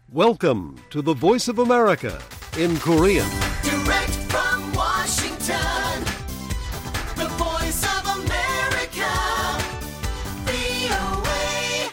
Welcome to the Voice of America in Korean. Direct from Washington, the Voice of America, VOA.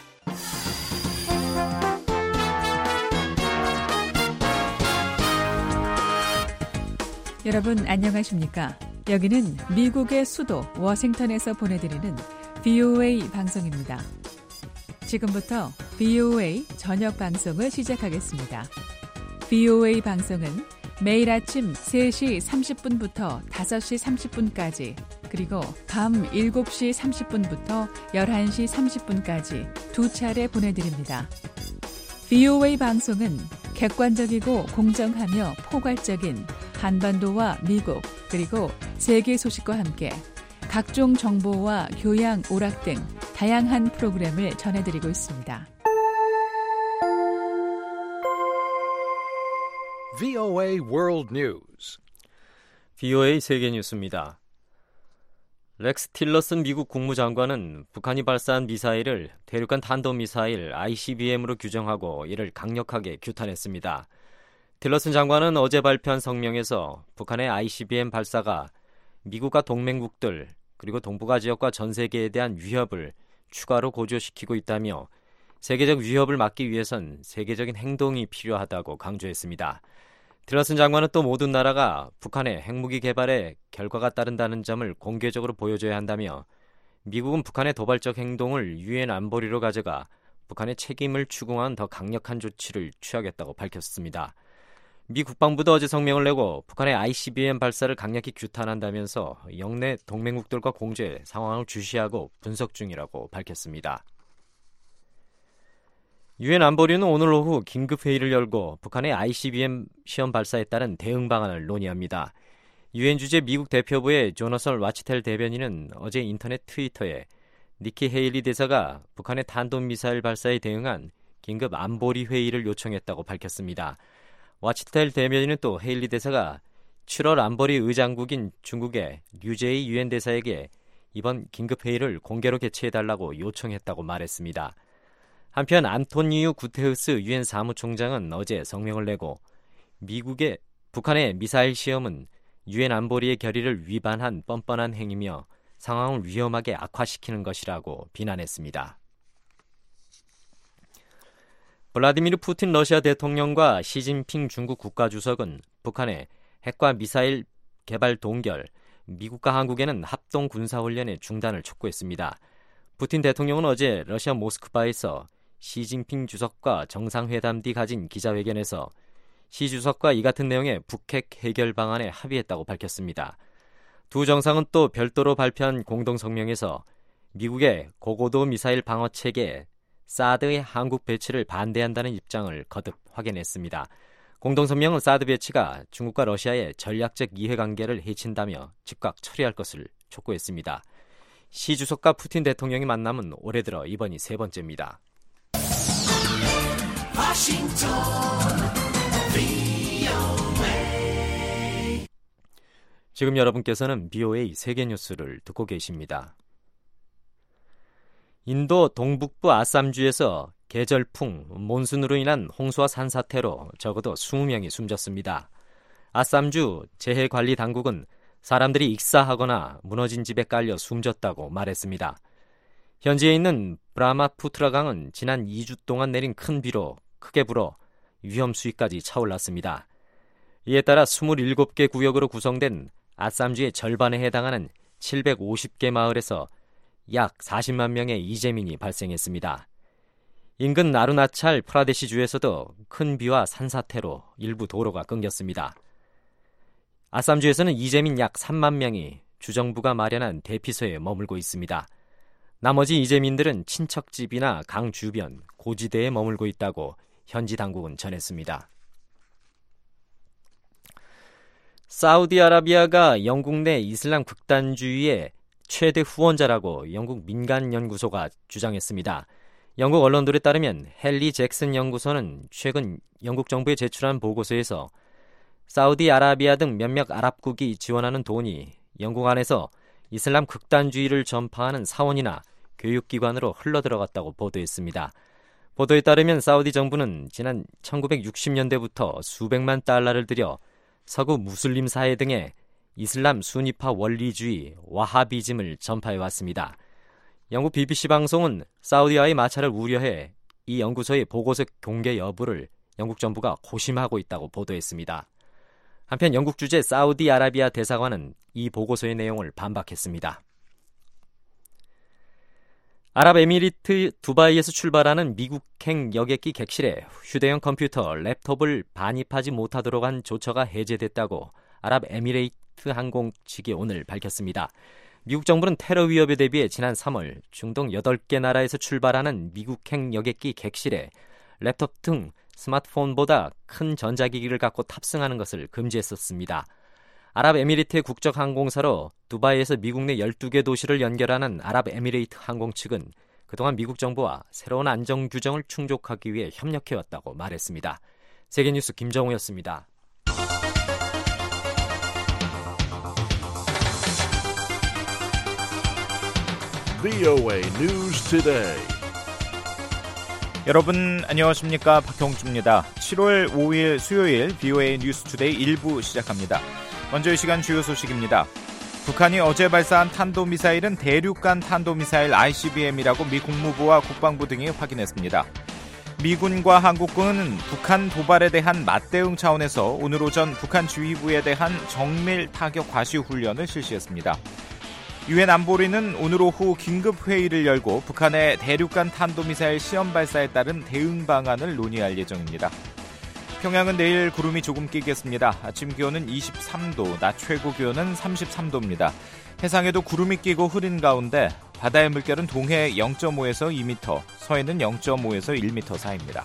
여러분 안녕하십니까? 여기는 미국의 수도 워싱턴에서 보내드리는 VOA 방송입니다. 지금부터 VOA 저녁 방송을 시작하겠습니다. VOA 방송은 매일 아침 3시 30분부터 5시 30분까지 그리고 밤 7시 30분부터 11시 30분까지 두 차례 보내드립니다. VOA 방송은 객관적이고 공정하며 포괄적인 한반도와 미국 그리고 세계 소식과 함께 각종 정보와 교양, 오락 등 다양한 프로그램을 전해드리고 있습니다. VOA World News. VOA 세계 뉴스입니다. 렉스 틸러슨 미국 국무장관은 북한이 발사한 미사일을 대륙간 탄도미사일 ICBM으로 규정하고 이를 강력하게 규탄했습니다. 틸러슨 장관은 어제 발표한 성명에서 북한의 ICBM 발사가 미국과 동맹국들 그리고 동북아 지역과 전 세계에 대한 위협을 추가로 고조시키고 있다며 세계적 위협을 막기 위해선 세계적인 행동이 필요하다고 강조했습니다. 틸러슨 장관은 또 모든 나라가 북한의 핵무기 개발에 결과가 따른다는 점을 공개적으로 보여줘야 한다며 미국은 북한의 도발적 행동을 유엔 안보리로 가져가 북한의 책임을 추궁한 더 강력한 조치를 취하겠다고 밝혔습니다. 미 국방부도 어제 성명을 내고 북한의 ICBM 발사를 강력히 규탄한다면서 영내 동맹국들과 공조해 상황을 주시하고 분석 중이라고 밝혔습니다. 유엔 안보리는 오늘 오후 긴급회의를 열고 북한의 ICBM 시험 발사에 따른 대응 방안을 논의합니다. 유엔 주재 미국 대표부의 조너선 와치텔 대변인은 어제 인터넷 트위터에 니키 헤일리 대사가 북한의 탄도미사일 발사에 대응한 긴급 안보리 회의를 요청했다고 밝혔습니다. 와치텔 대변인은 또 헤일리 대사가 7월 안보리 의장국인 중국의 류제이 유엔 대사에게 이번 긴급회의를 공개로 개최해달라고 요청했다고 말했습니다. 한편 안토니우 구테우스 유엔 사무총장은 어제 성명을 내고 미국의 북한의 미사일 시험은 유엔 안보리의 결의를 위반한 뻔뻔한 행위며 상황을 위험하게 악화시키는 것이라고 비난했습니다. 블라디미르 푸틴 러시아 대통령과 시진핑 중국 국가주석은 북한의 핵과 미사일 개발 동결, 미국과 한국에는 합동 군사훈련의 중단을 촉구했습니다. 푸틴 대통령은 어제 러시아 모스크바에서 시진핑 주석과 정상회담 뒤 가진 기자회견에서 시 주석과 이 같은 내용의 북핵 해결 방안에 합의했다고 밝혔습니다. 두 정상은 또 별도로 발표한 공동성명에서 미국의 고고도 미사일 방어체계 사드의 한국 배치를 반대한다는 입장을 거듭 확인했습니다. 공동성명은 사드 배치가 중국과 러시아의 전략적 이해관계를 해친다며 즉각 처리할 것을 촉구했습니다. 시 주석과 푸틴 대통령의 만남은 올해 들어 이번이 세 번째입니다. 지금 여러분께서는 VOA 세계뉴스를 듣고 계십니다. 인도 동북부 아쌈주에서 계절풍, 몬순으로 인한 홍수와 산사태로 적어도 20명이 숨졌습니다. 아쌈주 재해관리당국은 사람들이 익사하거나 무너진 집에 깔려 숨졌다고 말했습니다. 현지에 있는 브라마푸트라 강은 지난 2주 동안 내린 큰 비로 크게 불어 위험 수위까지 차올랐습니다. 이에 따라 27개 구역으로 구성된 아쌈주의 절반에 해당하는 750개 마을에서 약 40만 명의 이재민이 발생했습니다. 인근 나루나찰 프라데시주에서도 큰 비와 산사태로 일부 도로가 끊겼습니다. 아쌈주에서는 이재민 약 3만 명이 주정부가 마련한 대피소에 머물고 있습니다. 나머지 이재민들은 친척집이나 강 주변, 고지대에 머물고 있다고 현지 당국은 전했습니다. 사우디아라비아가 영국 내 이슬람 극단주의의 최대 후원자라고 영국 민간연구소가 주장했습니다. 영국 언론들에 따르면 헨리 잭슨 연구소는 최근 영국 정부에 제출한 보고서에서 사우디아라비아 등 몇몇 아랍국이 지원하는 돈이 영국 안에서 이슬람 극단주의를 전파하는 사원이나 교육기관으로 흘러들어갔다고 보도했습니다. 보도에 따르면 사우디 정부는 지난 1960년대부터 수백만 달러를 들여 서구 무슬림 사회 등에 이슬람 순위파 원리주의 와하비즘을 전파해왔습니다. 영국 BBC 방송은 사우디와의 마찰을 우려해 이 연구소의 보고서 공개 여부를 영국 정부가 고심하고 있다고 보도했습니다. 한편 영국 주재 사우디아라비아 대사관은 이 보고서의 내용을 반박했습니다. 아랍에미리트 두바이에서 출발하는 미국행 여객기 객실에 휴대용 컴퓨터, 랩톱을 반입하지 못하도록 한 조처가 해제됐다고 아랍에미레이트 항공 측이 오늘 밝혔습니다. 미국 정부는 테러 위협에 대비해 지난 3월 중동 8개 나라에서 출발하는 미국행 여객기 객실에 랩톱 등 스마트폰보다 큰 전자기기를 갖고 탑승하는 것을 금지했었습니다. 아랍에미리트의 국적항공사로 두바이에서 미국 내 12개 도시를 연결하는 아랍에미레이트 항공 측은 그동안 미국 정부와 새로운 안전 규정을 충족하기 위해 협력해왔다고 말했습니다. 세계뉴스 김정우였습니다. VOA News Today. 여러분 안녕하십니까, 박형주입니다. 7월 5일 수요일 VOA 뉴스 투데이 1부 시작합니다. 먼저 이 시간 주요 소식입니다. 북한이 어제 발사한 탄도미사일은 대륙간 탄도미사일 ICBM이라고 미 국무부와 국방부 등이 확인했습니다. 미군과 한국군은 북한 도발에 대한 맞대응 차원에서 오늘 오전 북한 지휘부에 대한 정밀 타격 과시 훈련을 실시했습니다. 유엔 안보리는 오늘 오후 긴급회의를 열고 북한의 대륙간 탄도미사일 시험 발사에 따른 대응 방안을 논의할 예정입니다. 평양은 내일 구름이 조금 끼겠습니다. 아침 기온은 23도, 낮 최고 기온은 33도입니다. 해상에도 구름이 끼고 흐린 가운데 바다의 물결은 동해 0.5에서 2m, 서해는 0.5에서 1m 사이입니다.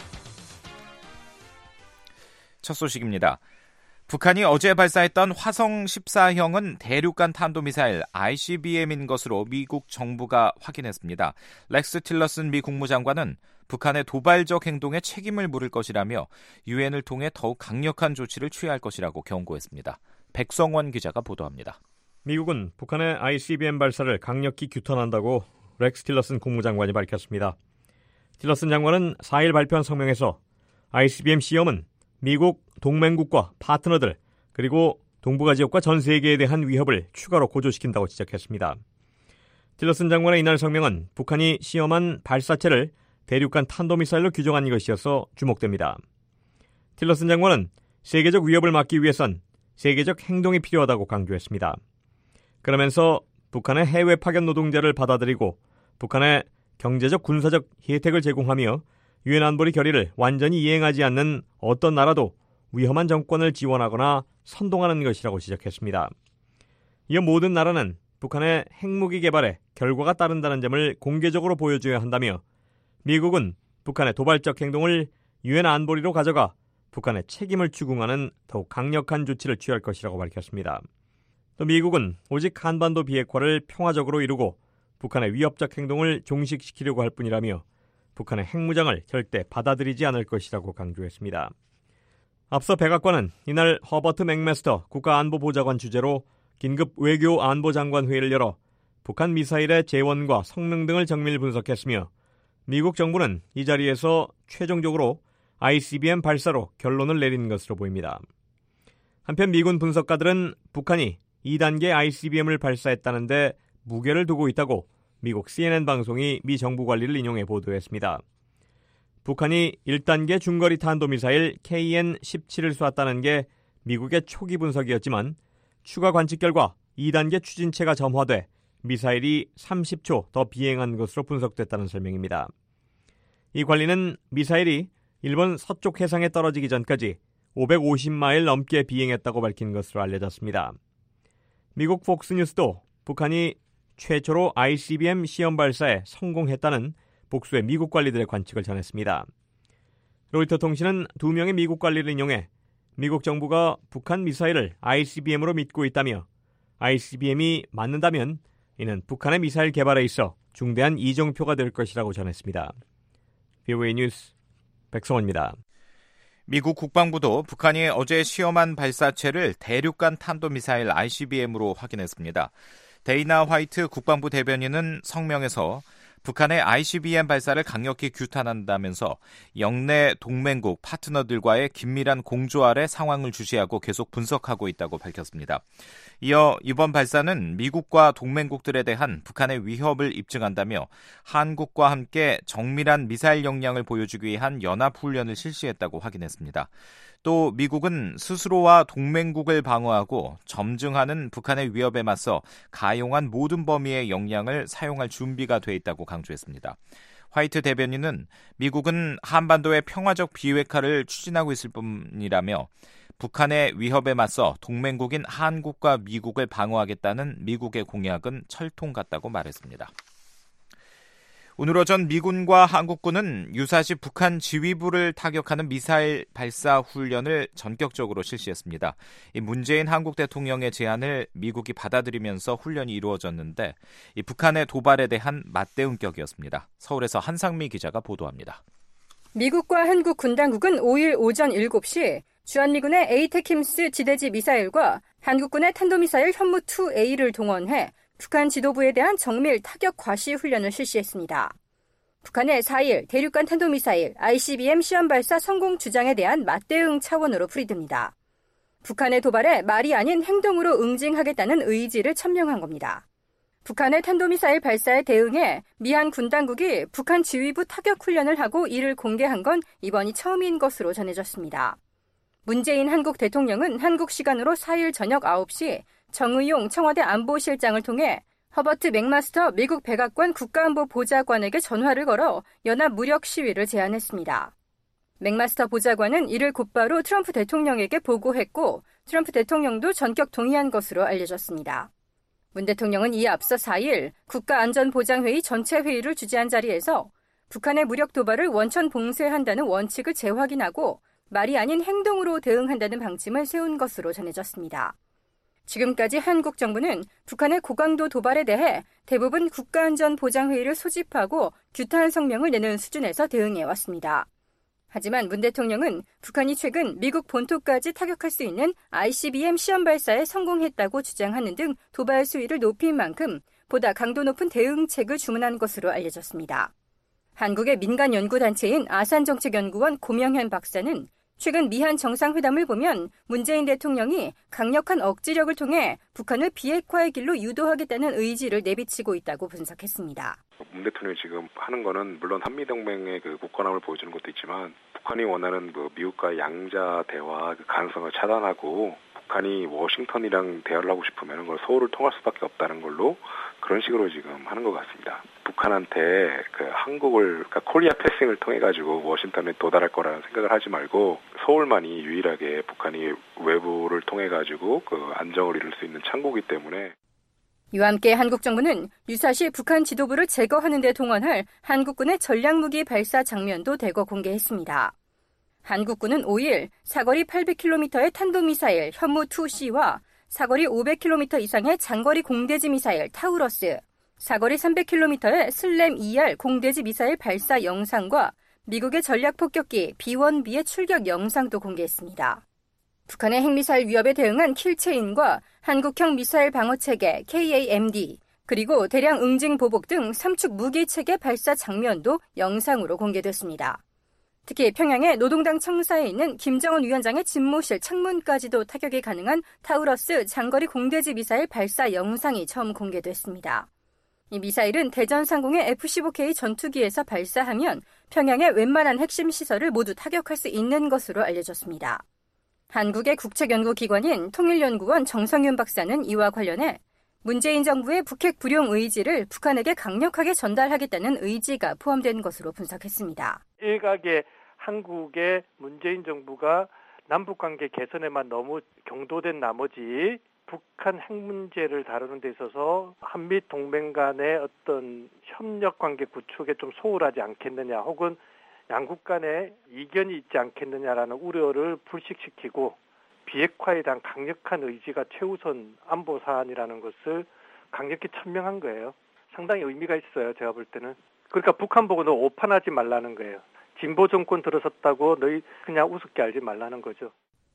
첫 소식입니다. 북한이 어제 발사했던 화성 14형은 대륙간 탄도미사일 ICBM인 것으로 미국 정부가 확인했습니다. 렉스 틸러슨 미 국무장관은 북한의 도발적 행동에 책임을 물을 것이라며 유엔을 통해 더욱 강력한 조치를 취할 것이라고 경고했습니다. 백성원 기자가 보도합니다. 미국은 북한의 ICBM 발사를 강력히 규탄한다고 렉스 틸러슨 국무장관이 밝혔습니다. 틸러슨 장관은 4일 발표한 성명에서 ICBM 시험은 미국, 동맹국과 파트너들, 그리고 동북아 지역과 전 세계에 대한 위협을 추가로 고조시킨다고 지적했습니다. 틸러슨 장관의 이날 성명은 북한이 시험한 발사체를 대륙간 탄도미사일로 규정한 것이어서 주목됩니다. 틸러슨 장관은 세계적 위협을 막기 위해선 세계적 행동이 필요하다고 강조했습니다. 그러면서 북한의 해외 파견 노동자를 받아들이고 북한의 경제적 군사적 혜택을 제공하며 유엔 안보리 결의를 완전히 이행하지 않는 어떤 나라도 위험한 정권을 지원하거나 선동하는 것이라고 지적했습니다. 이어 모든 나라는 북한의 핵무기 개발에 결과가 따른다는 점을 공개적으로 보여줘야 한다며 미국은 북한의 도발적 행동을 유엔 안보리로 가져가 북한의 책임을 추궁하는 더욱 강력한 조치를 취할 것이라고 밝혔습니다. 또 미국은 오직 한반도 비핵화를 평화적으로 이루고 북한의 위협적 행동을 종식시키려고 할 뿐이라며 북한의 핵무장을 절대 받아들이지 않을 것이라고 강조했습니다. 앞서 백악관은 이날 허버트 맥메스터 국가안보보좌관 주재로 긴급 외교안보장관 회의를 열어 북한 미사일의 재원과 성능 등을 정밀 분석했으며 미국 정부는 이 자리에서 최종적으로 ICBM 발사로 결론을 내린 것으로 보입니다. 한편 미군 분석가들은 북한이 2단계 ICBM을 발사했다는데 무게를 두고 있다고 미국 CNN 방송이 미 정부 관리를 인용해 보도했습니다. 북한이 1단계 중거리 탄도미사일 KN-17을 쏘았다는 게 미국의 초기 분석이었지만 추가 관측 결과 2단계 추진체가 점화돼 미사일이 30초 더 비행한 것으로 분석됐다는 설명입니다. 이 관리는 미사일이 일본 서쪽 해상에 떨어지기 전까지 550마일 넘게 비행했다고 밝힌 것으로 알려졌습니다. 미국 폭스뉴스도 북한이 최초로 ICBM 시험 발사에 성공했다는 복수의 미국 관리들의 관측을 전했습니다. 로이터 통신은 2명의 미국 관리를 인용해 미국 정부가 북한 미사일을 ICBM으로 믿고 있다며 ICBM이 맞는다면 이는 북한의 미사일 개발에 있어 중대한 이정표가 될 것이라고 전했습니다. VOA 뉴스 백성원입니다. 미국 국방부도 북한이 어제 시험한 발사체를 대륙간 탄도미사일 ICBM으로 확인했습니다. 데이나 화이트 국방부 대변인은 성명에서 북한의 ICBM 발사를 강력히 규탄한다면서 영내 동맹국 파트너들과의 긴밀한 공조 아래 상황을 주시하고 계속 분석하고 있다고 밝혔습니다. 이어 이번 발사는 미국과 동맹국들에 대한 북한의 위협을 입증한다며 한국과 함께 정밀한 미사일 역량을 보여주기 위한 연합훈련을 실시했다고 확인했습니다. 또 미국은 스스로와 동맹국을 방어하고 점증하는 북한의 위협에 맞서 가용한 모든 범위의 역량을 사용할 준비가 돼 있다고 강조했습니다. 화이트 대변인은 미국은 한반도의 평화적 비핵화를 추진하고 있을 뿐이라며 북한의 위협에 맞서 동맹국인 한국과 미국을 방어하겠다는 미국의 공약은 철통 같다고 말했습니다. 오늘 오전 미군과 한국군은 유사시 북한 지휘부를 타격하는 미사일 발사 훈련을 전격적으로 실시했습니다. 이 문재인 한국 대통령의 제안을 미국이 받아들이면서 훈련이 이루어졌는데 이 북한의 도발에 대한 맞대응격이었습니다. 서울에서 한상미 기자가 보도합니다. 미국과 한국 군 당국은 5일 오전 7시 주한미군의 에이테킴스 지대지 미사일과 한국군의 탄도미사일 현무2A를 동원해 북한 지도부에 대한 정밀 타격 과시 훈련을 실시했습니다. 북한의 4일 대륙간 탄도미사일 ICBM 시험 발사 성공 주장에 대한 맞대응 차원으로 풀이됩니다. 북한의 도발에 말이 아닌 행동으로 응징하겠다는 의지를 천명한 겁니다. 북한의 탄도미사일 발사에 대응해 미한 군 당국이 북한 지휘부 타격 훈련을 하고 이를 공개한 건 이번이 처음인 것으로 전해졌습니다. 문재인 한국 대통령은 한국 시간으로 4일 저녁 9시 정의용 청와대 안보실장을 통해 허버트 맥마스터 미국 백악관 국가안보 보좌관에게 전화를 걸어 연합 무력 시위를 제안했습니다. 맥마스터 보좌관은 이를 곧바로 트럼프 대통령에게 보고했고 트럼프 대통령도 전격 동의한 것으로 알려졌습니다. 문 대통령은 이에 앞서 4일 국가안전보장회의 전체 회의를 주재한 자리에서 북한의 무력 도발을 원천 봉쇄한다는 원칙을 재확인하고 말이 아닌 행동으로 대응한다는 방침을 세운 것으로 전해졌습니다. 지금까지 한국 정부는 북한의 고강도 도발에 대해 대부분 국가안전보장회의를 소집하고 규탄 성명을 내는 수준에서 대응해왔습니다. 하지만 문 대통령은 북한이 최근 미국 본토까지 타격할 수 있는 ICBM 시험 발사에 성공했다고 주장하는 등 도발 수위를 높인 만큼 보다 강도 높은 대응책을 주문한 것으로 알려졌습니다. 한국의 민간 연구단체인 아산정책연구원 고명현 박사는 최근 미한 정상회담을 보면 문재인 대통령이 강력한 억지력을 통해 북한을 비핵화의 길로 유도하겠다는 의지를 내비치고 있다고 분석했습니다. 문 대통령이 지금 하는 거는 물론 한미동맹의 그 굳건함을 보여주는 것도 있지만 북한이 원하는 미국과 양자 대화 가능성을 차단하고 북한이 워싱턴이랑 대화를 하고 싶으면 그걸 서울을 통할 수밖에 없다는 걸로 그런 식으로 지금 하는 것 같습니다. 북한한테 한국을 코리아 패싱을 통해 가지고 워싱턴에 도달할 거라는 생각을 하지 말고 서울만이 유일하게 북한이 외부를 통해 가지고 안정을 이룰 수 있는 창구이기 때문에. 이와 함께 한국 정부는 유사시 북한 지도부를 제거하는 데 동원할 한국군의 전략무기 발사 장면도 대거 공개했습니다. 한국군은 5일 사거리 800km의 탄도미사일 현무2C와 사거리 500km 이상의 장거리 공대지 미사일 타우러스, 사거리 300km의 슬램 ER 공대지 미사일 발사 영상과 미국의 전략폭격기 B-1B의 출격 영상도 공개했습니다. 북한의 핵미사일 위협에 대응한 킬체인과 한국형 미사일 방어체계 KAMD, 그리고 대량 응징 보복 등 3축 무기체계 발사 장면도 영상으로 공개됐습니다. 특히 평양의 노동당 청사에 있는 김정은 위원장의 집무실 창문까지도 타격이 가능한 타우러스 장거리 공대지 미사일 발사 영상이 처음 공개됐습니다. 이 미사일은 대전 상공의 F-15K 전투기에서 발사하면 평양의 웬만한 핵심 시설을 모두 타격할 수 있는 것으로 알려졌습니다. 한국의 국책연구기관인 통일연구원 정성윤 박사는 이와 관련해 문재인 정부의 북핵 불용 의지를 북한에게 강력하게 전달하겠다는 의지가 포함된 것으로 분석했습니다. 일각의 한국의 문재인 정부가 남북관계 개선에만 너무 경도된 나머지 북한 핵 문제를 다루는 데 있어서 한미 동맹 간의 어떤 협력관계 구축에 좀 소홀하지 않겠느냐 혹은 양국 간에 이견이 있지 않겠느냐라는 우려를 불식시키고 비핵화에 대한 강력한 의지가 최우선 안보 사안이라는 것을 강력히 천명한 거예요. 상당히 의미가 있어요. 제가 볼 때는. 그러니까 북한 보고 너 오판하지 말라는 거예요. 진보 정권 들어섰다고 너희 그냥 우습게 알지 말라는 거죠.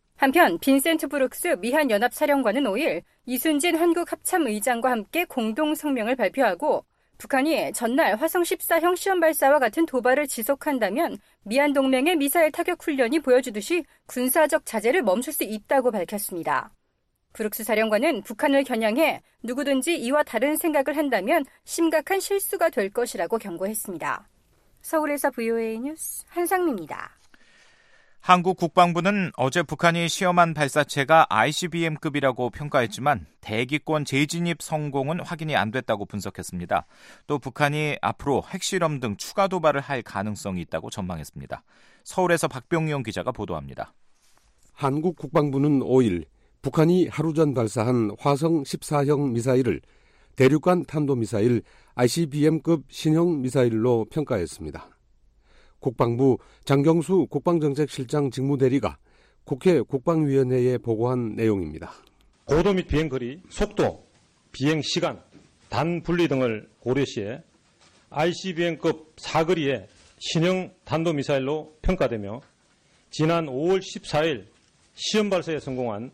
한편 빈센트 브룩스 미한연합사령관은 5일 이순진 한국합참의장과 함께 공동 성명을 발표하고 북한이 전날 화성 14형 시험 발사와 같은 도발을 지속한다면 미한 동맹의 미사일 타격 훈련이 보여주듯이 군사적 자제를 멈출 수 있다고 밝혔습니다. 브룩스 사령관은 북한을 겨냥해 누구든지 이와 다른 생각을 한다면 심각한 실수가 될 것이라고 경고했습니다. 서울에서 VOA 뉴스 한상미입니다. 한국 국방부는 어제 북한이 시험한 발사체가 ICBM급이라고 평가했지만 대기권 재진입 성공은 확인이 안 됐다고 분석했습니다. 또 북한이 앞으로 핵실험 등 추가 도발을 할 가능성이 있다고 전망했습니다. 서울에서 박병용 기자가 보도합니다. 한국 국방부는 5일 북한이 하루 전 발사한 화성 14형 미사일을 대륙간 탄도미사일 ICBM급 신형 미사일로 평가했습니다. 국방부 장경수 국방정책실장 직무대리가 국회 국방위원회에 보고한 내용입니다. 고도 및 비행거리, 속도, 비행시간, 단분리 등을 고려시에 ICBM급 사거리의 신형 탄도미사일로 평가되며 지난 5월 14일 시험 발사에 성공한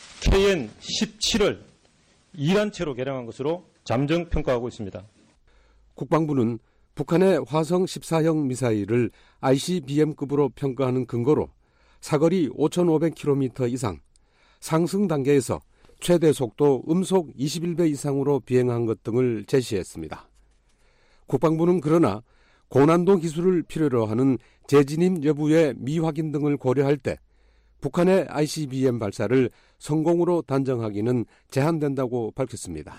KN-17을 이란체로 개량한 것으로 잠정 평가하고 있습니다. 국방부는 북한의 화성 14형 미사일을 ICBM급으로 평가하는 근거로 사거리 5,500km 이상, 상승 단계에서 최대 속도 음속 21배 이상으로 비행한 것 등을 제시했습니다. 국방부는 그러나 고난도 기술을 필요로 하는 재진입 여부의 미확인 등을 고려할 때 북한의 ICBM 발사를 성공으로 단정하기는 제한된다고 밝혔습니다.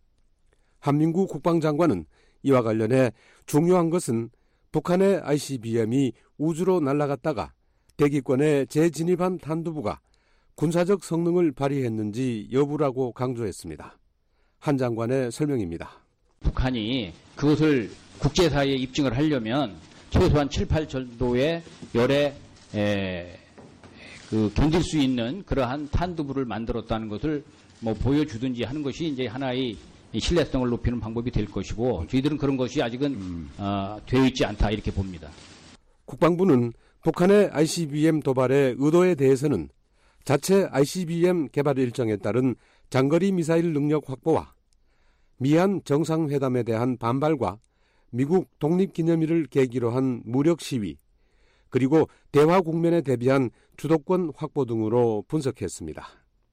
한민구 국방장관은 이와 관련해 중요한 것은 북한의 ICBM이 우주로 날아갔다가 대기권에 재진입한 탄두부가 군사적 성능을 발휘했는지 여부라고 강조했습니다. 한 장관의 설명입니다. 북한이 그것을 국제사회에 입증을 하려면 최소한 7, 8 정도의 열에 견딜 수 있는 그러한 탄두부를 만들었다는 것을 보여주든지 하는 것이 이제 하나의 신뢰성을 높이는 방법이 될 것이고 저희들은 그런 것이 아직은 되어 있지 않다 이렇게 봅니다. 국방부는 북한의 ICBM 도발의 의도에 대해서는 자체 ICBM 개발 일정에 따른 장거리 미사일 능력 확보와 미한 정상회담에 대한 반발과 미국 독립기념일을 계기로 한 무력 시위, 그리고 대화 국면에 대비한 주도권 확보 등으로 분석했습니다.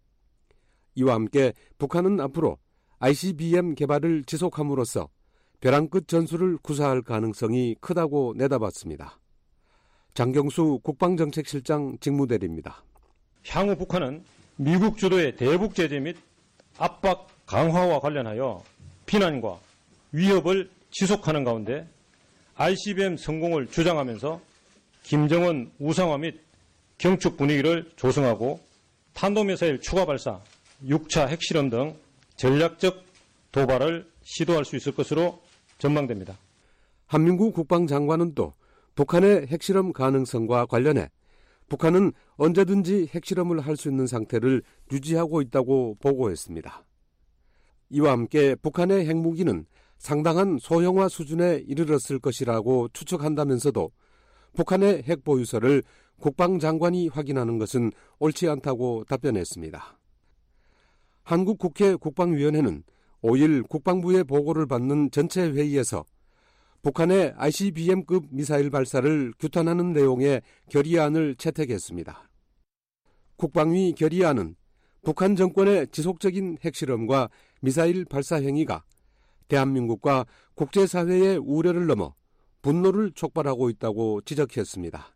이와 함께 북한은 앞으로 ICBM 개발을 지속함으로써 벼랑 끝 전술을 구사할 가능성이 크다고 내다봤습니다. 장경수 국방정책실장 직무대리입니다. 향후 북한은 미국 주도의 대북 제재 및 압박 강화와 관련하여 비난과 위협을 지속하는 가운데 ICBM 성공을 주장하면서 김정은 우상화 및 경축 분위기를 조성하고 탄도미사일 추가 발사, 6차 핵실험 등 전략적 도발을 시도할 수 있을 것으로 전망됩니다. 한민구 국방장관은 또 북한의 핵실험 가능성과 관련해 북한은 언제든지 핵실험을 할 수 있는 상태를 유지하고 있다고 보고했습니다. 이와 함께 북한의 핵무기는 상당한 소형화 수준에 이르렀을 것이라고 추측한다면서도 북한의 핵보유서를 국방장관이 확인하는 것은 옳지 않다고 답변했습니다. 한국 국회 국방위원회는 5일 국방부의 보고를 받는 전체 회의에서 북한의 ICBM급 미사일 발사를 규탄하는 내용의 결의안을 채택했습니다. 국방위 결의안은 북한 정권의 지속적인 핵실험과 미사일 발사 행위가 대한민국과 국제사회의 우려를 넘어 분노를 촉발하고 있다고 지적했습니다.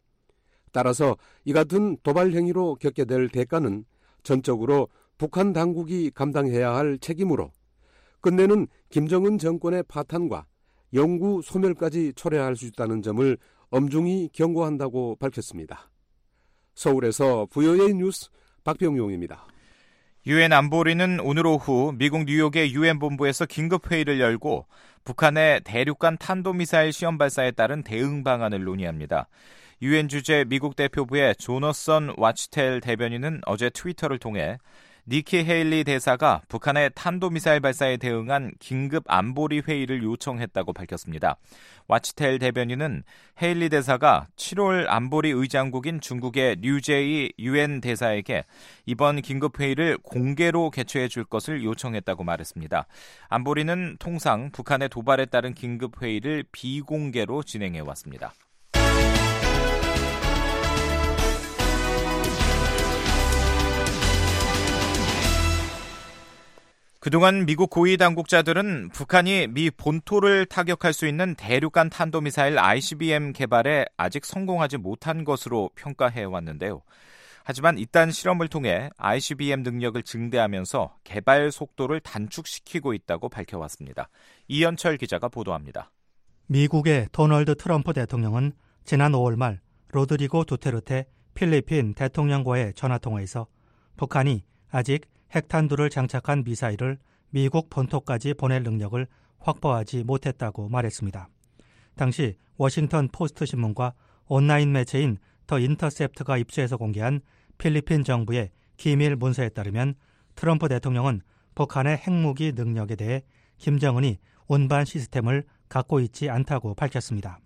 따라서 이 같은 도발 행위로 겪게 될 대가는 전적으로 북한 당국이 감당해야 할 책임으로 끝내는 김정은 정권의 파탄과 영구 소멸까지 초래할 수 있다는 점을 엄중히 경고한다고 밝혔습니다. 서울에서 VOA 뉴스 박병용입니다. 유엔 안보리는 오늘 오후 미국 뉴욕의 유엔 본부에서 긴급회의를 열고 북한의 대륙간 탄도미사일 시험 발사에 따른 대응 방안을 논의합니다. 유엔 주재 미국 대표부의 조너선 와치텔 대변인은 어제 트위터를 통해 니키 헤일리 대사가 북한의 탄도미사일 발사에 대응한 긴급 안보리 회의를 요청했다고 밝혔습니다. 와치텔 대변인은 헤일리 대사가 7월 안보리 의장국인 중국의 류제이 유엔 대사에게 이번 긴급 회의를 공개로 개최해 줄 것을 요청했다고 말했습니다. 안보리는 통상 북한의 도발에 따른 긴급 회의를 비공개로 진행해 왔습니다. 그동안 미국 고위 당국자들은 북한이 미 본토를 타격할 수 있는 대륙간 탄도미사일 ICBM 개발에 아직 성공하지 못한 것으로 평가해왔는데요. 하지만 이딴 실험을 통해 ICBM 능력을 증대하면서 개발 속도를 단축시키고 있다고 밝혀왔습니다. 이현철 기자가 보도합니다. 미국의 도널드 트럼프 대통령은 지난 5월 말 로드리고 두테르테 필리핀 대통령과의 전화통화에서 북한이 아직 핵탄두를 장착한 미사일을 미국 본토까지 보낼 능력을 확보하지 못했다고 말했습니다. 당시 워싱턴 포스트 신문과 온라인 매체인 더 인터셉트가 입수해서 공개한 필리핀 정부의 기밀 문서에 따르면 트럼프 대통령은 북한의 핵무기 능력에 대해 김정은이 운반 시스템을 갖고 있지 않다고 밝혔습니다.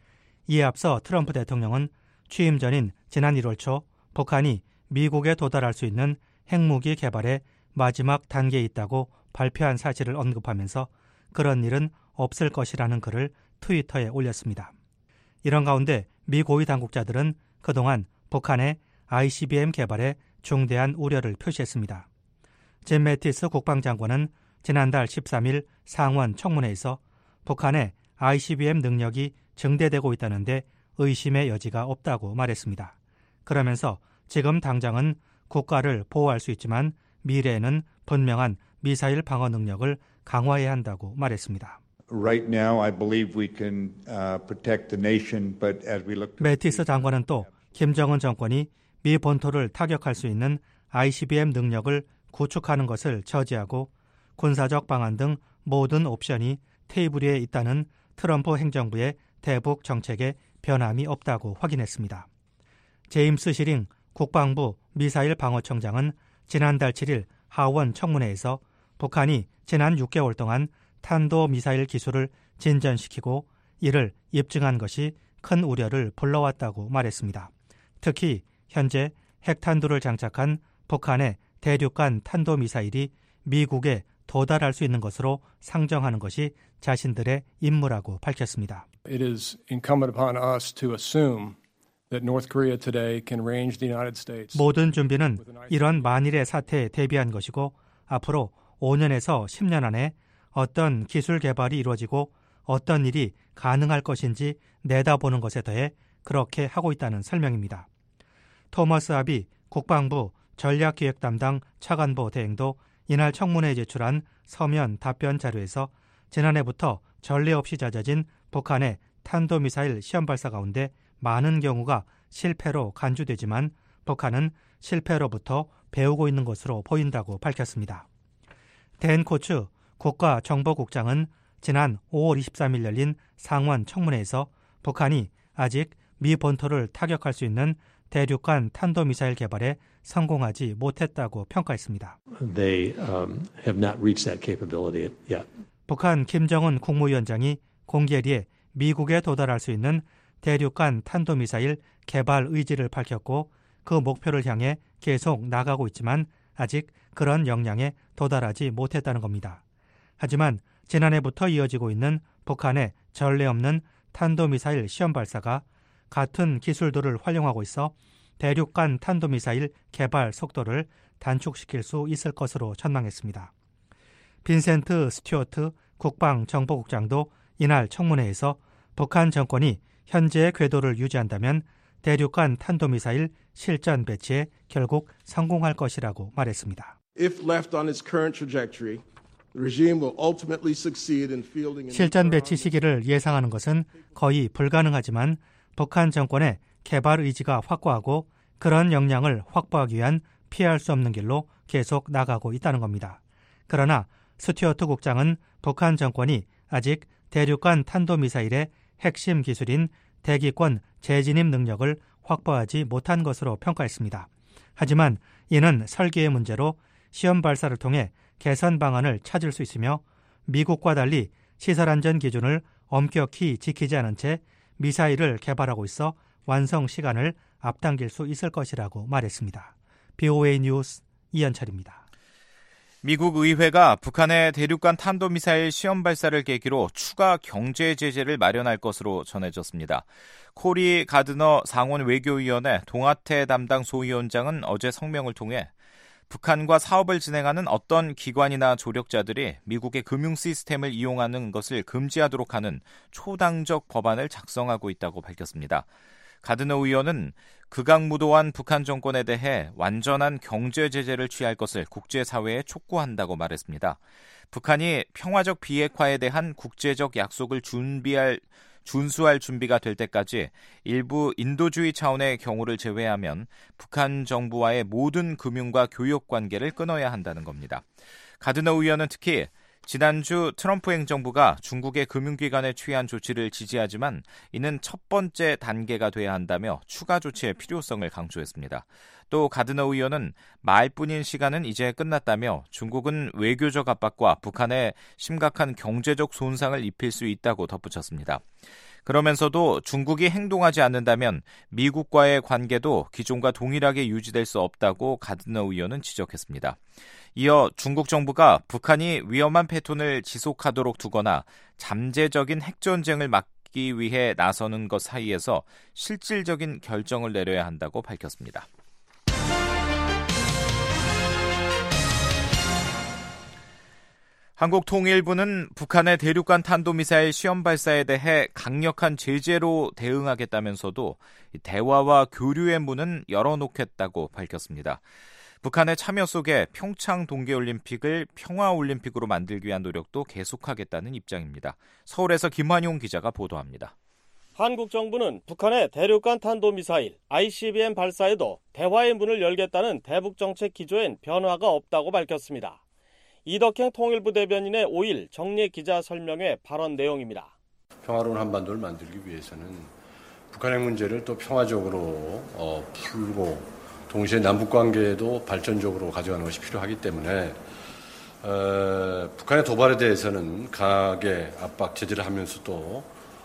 이에 앞서 트럼프 대통령은 취임 전인 지난 1월 초 북한이 미국에 도달할 수 있는 핵무기 개발의 마지막 단계에 있다고 발표한 사실을 언급하면서 그런 일은 없을 것이라는 글을 트위터에 올렸습니다. 이런 가운데 미 고위 당국자들은 그동안 북한의 ICBM 개발에 중대한 우려를 표시했습니다. 짐 매티스 국방장관은 지난달 13일 상원 청문회에서 북한의 ICBM 능력이 증대되고 있다는데 의심의 여지가 없다고 말했습니다. 그러면서 지금 당장은 국가를 보호할 수 있지만 미래에는 분명한 미사일 방어 능력을 강화해야 한다고 말했습니다. Right now, I believe we can protect the nation, but as we look. 매티스 장관은 또 김정은 정권이 미 본토를 타격할 수 있는 ICBM 능력을 구축하는 것을 저지하고 군사적 방안 등 모든 옵션이 테이블 위에 있다는 트럼프 행정부의 대북 정책에 변함이 없다고 확인했습니다. 제임스 시링 국방부 미사일 방어청장은 지난달 7일 하원 청문회에서 북한이 지난 6개월 동안 탄도미사일 기술을 진전시키고 이를 입증한 것이 큰 우려를 불러왔다고 말했습니다. 특히 현재 핵탄두를 장착한 북한의 대륙간 탄도미사일이 미국에 도달할 수 있는 것으로 상정하는 것이 자신들의 임무라고 밝혔습니다. It is incumbent upon us to assume that North Korea today can range the United States. 모든 준비는 이런 만일의 사태에 대비한 것이고 앞으로 5년에서 10년 안에 어떤 기술 개발이 이루어지고 어떤 일이 가능할 것인지 내다보는 것에 더해 그렇게 하고 있다는 설명입니다. 토머스 하비 국방부 전략기획 담당 차관보 대행도 이날 청문회에 제출한 서면 답변 자료에서 지난해부터 전례 없이 잦아진 북한의 탄도미사일 시험 발사 가운데 많은 경우가 실패로 간주되지만 북한은 실패로부터 배우고 있는 것으로 보인다고 밝혔습니다. 댄 코츠 국가정보국장은 지난 5월 23일 열린 상원 청문회에서 북한이 아직 미 본토를 타격할 수 있는 대륙간 탄도미사일 개발에 성공하지 못했다고 평가했습니다. They have not reached that capability yet. 북한 김정은 국무위원장이 공개리에 미국에 도달할 수 있는 대륙간 탄도미사일 개발 의지를 밝혔고 그 목표를 향해 계속 나가고 있지만 아직 그런 역량에 도달하지 못했다는 겁니다. 하지만 지난해부터 이어지고 있는 북한의 전례 없는 탄도미사일 시험 발사가 같은 기술들을 활용하고 있어 대륙간 탄도미사일 개발 속도를 단축시킬 수 있을 것으로 전망했습니다. 빈센트 스튜어트 국방정보국장도 이날 청문회에서 북한 정권이 현재의 궤도를 유지한다면 대륙간 탄도미사일 실전 배치에 결국 성공할 것이라고 말했습니다. If left on its current trajectory, the regime will ultimately succeed in fielding. 실전 배치 시기를 예상하는 것은 거의 불가능하지만 북한 정권의 개발 의지가 확고하고 그런 역량을 확보하기 위한 피할 수 없는 길로 계속 나가고 있다는 겁니다. 그러나 스튜어트 국장은 북한 정권이 아직 대륙간 탄도미사일의 핵심 기술인 대기권 재진입 능력을 확보하지 못한 것으로 평가했습니다. 하지만 이는 설계의 문제로 시험 발사를 통해 개선 방안을 찾을 수 있으며 미국과 달리 시설 안전 기준을 엄격히 지키지 않은 채 미사일을 개발하고 있어 완성 시간을 앞당길 수 있을 것이라고 말했습니다. BOA 뉴스 이현철입니다. 미국 의회가 북한의 대륙간 탄도미사일 시험 발사를 계기로 추가 경제 제재를 마련할 것으로 전해졌습니다. 코리 가드너 상원 외교위원회 동아태 담당 소위원장은 어제 성명을 통해 북한과 사업을 진행하는 어떤 기관이나 조력자들이 미국의 금융 시스템을 이용하는 것을 금지하도록 하는 초당적 법안을 작성하고 있다고 밝혔습니다. 가드너 의원은 극악무도한 북한 정권에 대해 완전한 경제 제재를 취할 것을 국제사회에 촉구한다고 말했습니다. 북한이 평화적 비핵화에 대한 국제적 약속을 준수할 준비가 될 때까지 일부 인도주의 차원의 경우를 제외하면 북한 정부와의 모든 금융과 교역 관계를 끊어야 한다는 겁니다. 가드너 의원은 특히 지난주 트럼프 행정부가 중국의 금융기관에 취한 조치를 지지하지만 이는 첫 번째 단계가 돼야 한다며 추가 조치의 필요성을 강조했습니다. 또 가드너 의원은 말뿐인 시간은 이제 끝났다며 중국은 외교적 압박과 북한에 심각한 경제적 손상을 입힐 수 있다고 덧붙였습니다. 그러면서도 중국이 행동하지 않는다면 미국과의 관계도 기존과 동일하게 유지될 수 없다고 가드너 의원은 지적했습니다. 이어 중국 정부가 북한이 위험한 패턴을 지속하도록 두거나 잠재적인 핵전쟁을 막기 위해 나서는 것 사이에서 실질적인 결정을 내려야 한다고 밝혔습니다. 한국통일부는 북한의 대륙간 탄도미사일 시험 발사에 대해 강력한 제재로 대응하겠다면서도 대화와 교류의 문은 열어놓겠다고 밝혔습니다. 북한의 참여 속에 평창 동계올림픽을 평화올림픽으로 만들기 위한 노력도 계속하겠다는 입장입니다. 서울에서 김환용 기자가 보도합니다. 한국 정부는 북한의 대륙간 탄도미사일 ICBM 발사에도 대화의 문을 열겠다는 대북정책 기조엔 변화가 없다고 밝혔습니다. 이덕행 통일부 대변인의 5일 정례 기자 설명회 발언 내용입니다. 평화로운 한반도를 만들기 위해서는 북한의 문제를 또 평화적으로 풀고 동시에 남북관계도 발전적으로 가져가는 것이 필요하기 때문에 북한의 도발에 대해서는 강하게 압박 제재를 하면서도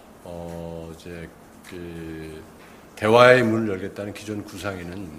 대화의 문을 열겠다는 기존 구상에는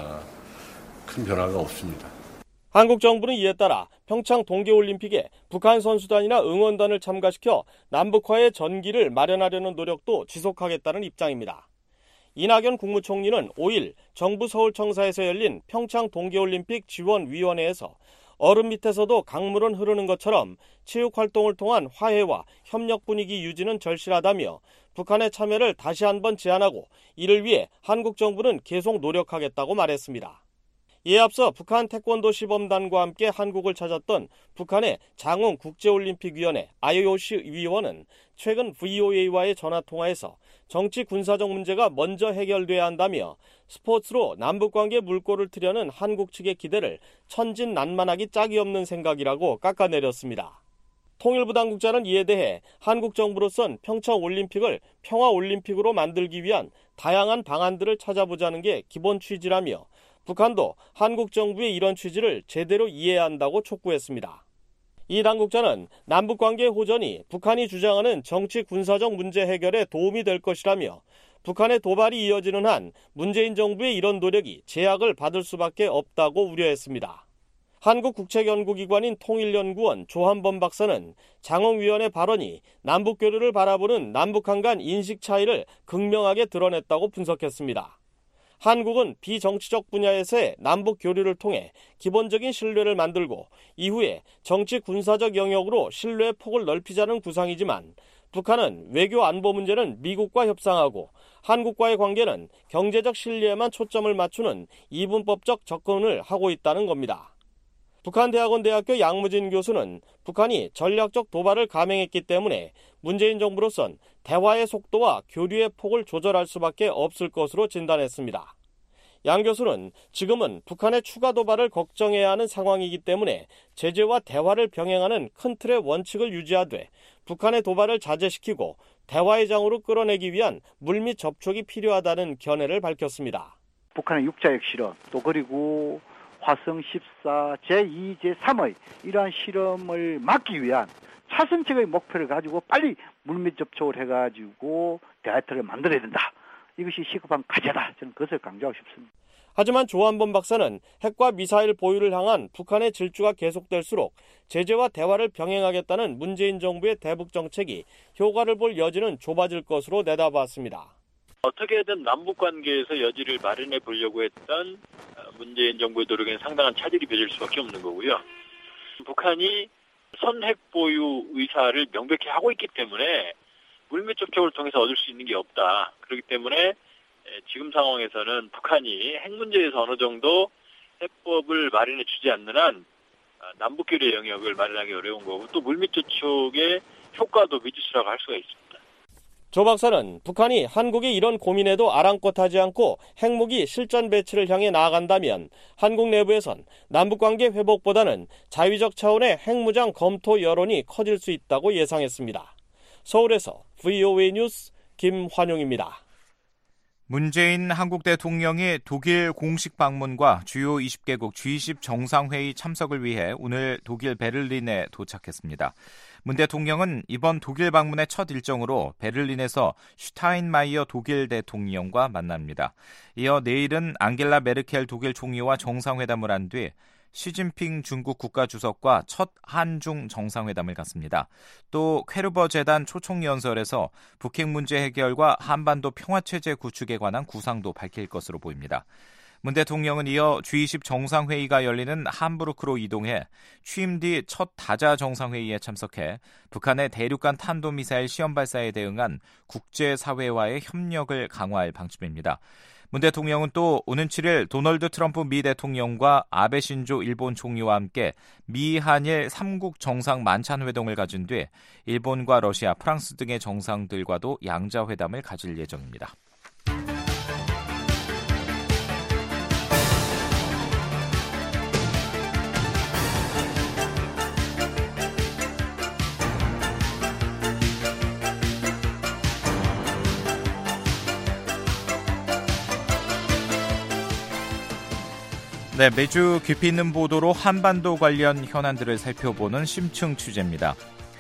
큰 변화가 없습니다. 한국 정부는 이에 따라 평창 동계올림픽에 북한 선수단이나 응원단을 참가시켜 남북화의 전기를 마련하려는 노력도 지속하겠다는 입장입니다. 이낙연 국무총리는 5일 정부 서울청사에서 열린 평창 동계올림픽 지원위원회에서 얼음 밑에서도 강물은 흐르는 것처럼 체육활동을 통한 화해와 협력 분위기 유지는 절실하다며 북한의 참여를 다시 한번 제안하고 이를 위해 한국 정부는 계속 노력하겠다고 말했습니다. 이에 앞서 북한 태권도 시범단과 함께 한국을 찾았던 북한의 장흥 국제올림픽위원회 IOC 위원은 최근 VOA와의 전화통화에서 정치 군사적 문제가 먼저 해결돼야 한다며 스포츠로 남북관계 물꼬를 트려는 한국 측의 기대를 천진난만하기 짝이 없는 생각이라고 깎아내렸습니다. 통일부 당국자는 이에 대해 한국 정부로선 평창올림픽을 평화올림픽으로 만들기 위한 다양한 방안들을 찾아보자는 게 기본 취지라며 북한도 한국 정부의 이런 취지를 제대로 이해해야 한다고 촉구했습니다. 이 당국자는 남북관계 호전이 북한이 주장하는 정치 군사적 문제 해결에 도움이 될 것이라며 북한의 도발이 이어지는 한 문재인 정부의 이런 노력이 제약을 받을 수밖에 없다고 우려했습니다. 한국국책연구기관인 통일연구원 조한범 박사는 장흥위원회 발언이 남북교류를 바라보는 남북한 간 인식 차이를 극명하게 드러냈다고 분석했습니다. 한국은 비정치적 분야에서의 남북 교류를 통해 기본적인 신뢰를 만들고 이후에 정치 군사적 영역으로 신뢰의 폭을 넓히자는 구상이지만 북한은 외교 안보 문제는 미국과 협상하고 한국과의 관계는 경제적 신뢰에만 초점을 맞추는 이분법적 접근을 하고 있다는 겁니다. 북한대학원대학교 양무진 교수는 북한이 전략적 도발을 감행했기 때문에 문재인 정부로선 대화의 속도와 교류의 폭을 조절할 수밖에 없을 것으로 진단했습니다. 양 교수는 지금은 북한의 추가 도발을 걱정해야 하는 상황이기 때문에 제재와 대화를 병행하는 큰 틀의 원칙을 유지하되 북한의 도발을 자제시키고 대화의 장으로 끌어내기 위한 물밑 접촉이 필요하다는 견해를 밝혔습니다. 북한의 육자핵 실험 또 그리고 화성 14 제2, 제3의 이러한 실험을 막기 위한 차선책의 목표를 가지고 빨리 물밑 접촉을 해가지고 데이터를 만들어야 된다. 이것이 시급한 과제다. 저는 그것을 강조하고 싶습니다. 하지만 조한범 박사는 핵과 미사일 보유를 향한 북한의 질주가 계속될수록 제재와 대화를 병행하겠다는 문재인 정부의 대북 정책이 효과를 볼 여지는 좁아질 것으로 내다봤습니다. 어떻게든 남북 관계에서 여지를 마련해 보려고 했던 문재인 정부의 노력에는 상당한 차질이 빚을 수밖에 없는 거고요. 북한이 선핵 보유 의사를 명백히 하고 있기 때문에 물밑 접촉을 통해서 얻을 수 있는 게 없다. 그렇기 때문에 지금 상황에서는 북한이 핵 문제에서 어느 정도 해법을 마련해 주지 않는 한 남북교류의 영역을 마련하기 어려운 거고 또 물밑 접촉의 효과도 미지수라고 할 수가 있습니다. 조 박사는 북한이 한국이 이런 고민에도 아랑곳하지 않고 핵무기 실전 배치를 향해 나아간다면 한국 내부에선 남북관계 회복보다는 자위적 차원의 핵무장 검토 여론이 커질 수 있다고 예상했습니다. 서울에서 VOA 뉴스 김환용입니다. 문재인 한국 대통령이 독일 공식 방문과 주요 20개국 G20 정상회의 참석을 위해 오늘 독일 베를린에 도착했습니다. 문 대통령은 이번 독일 방문의 첫 일정으로 베를린에서 슈타인마이어 독일 대통령과 만납니다. 이어 내일은 앙겔라 메르켈 독일 총리와 정상회담을 한 뒤 시진핑 중국 국가주석과 첫 한중 정상회담을 갖습니다. 또 퀘르버 재단 초청연설에서 북핵 문제 해결과 한반도 평화체제 구축에 관한 구상도 밝힐 것으로 보입니다. 문 대통령은 이어 G20 정상회의가 열리는 함부르크로 이동해 취임 뒤 첫 다자 정상회의에 참석해 북한의 대륙간 탄도미사일 시험 발사에 대응한 국제사회와의 협력을 강화할 방침입니다. 문 대통령은 또 오는 7일 도널드 트럼프 미 대통령과 아베 신조 일본 총리와 함께 미 한일 3국 정상 만찬회동을 가진 뒤 일본과 러시아, 프랑스 등의 정상들과도 양자회담을 가질 예정입니다. 네, 매주 깊이 있는 보도로 한반도 관련 현안들을 살펴보는 심층 취재입니다.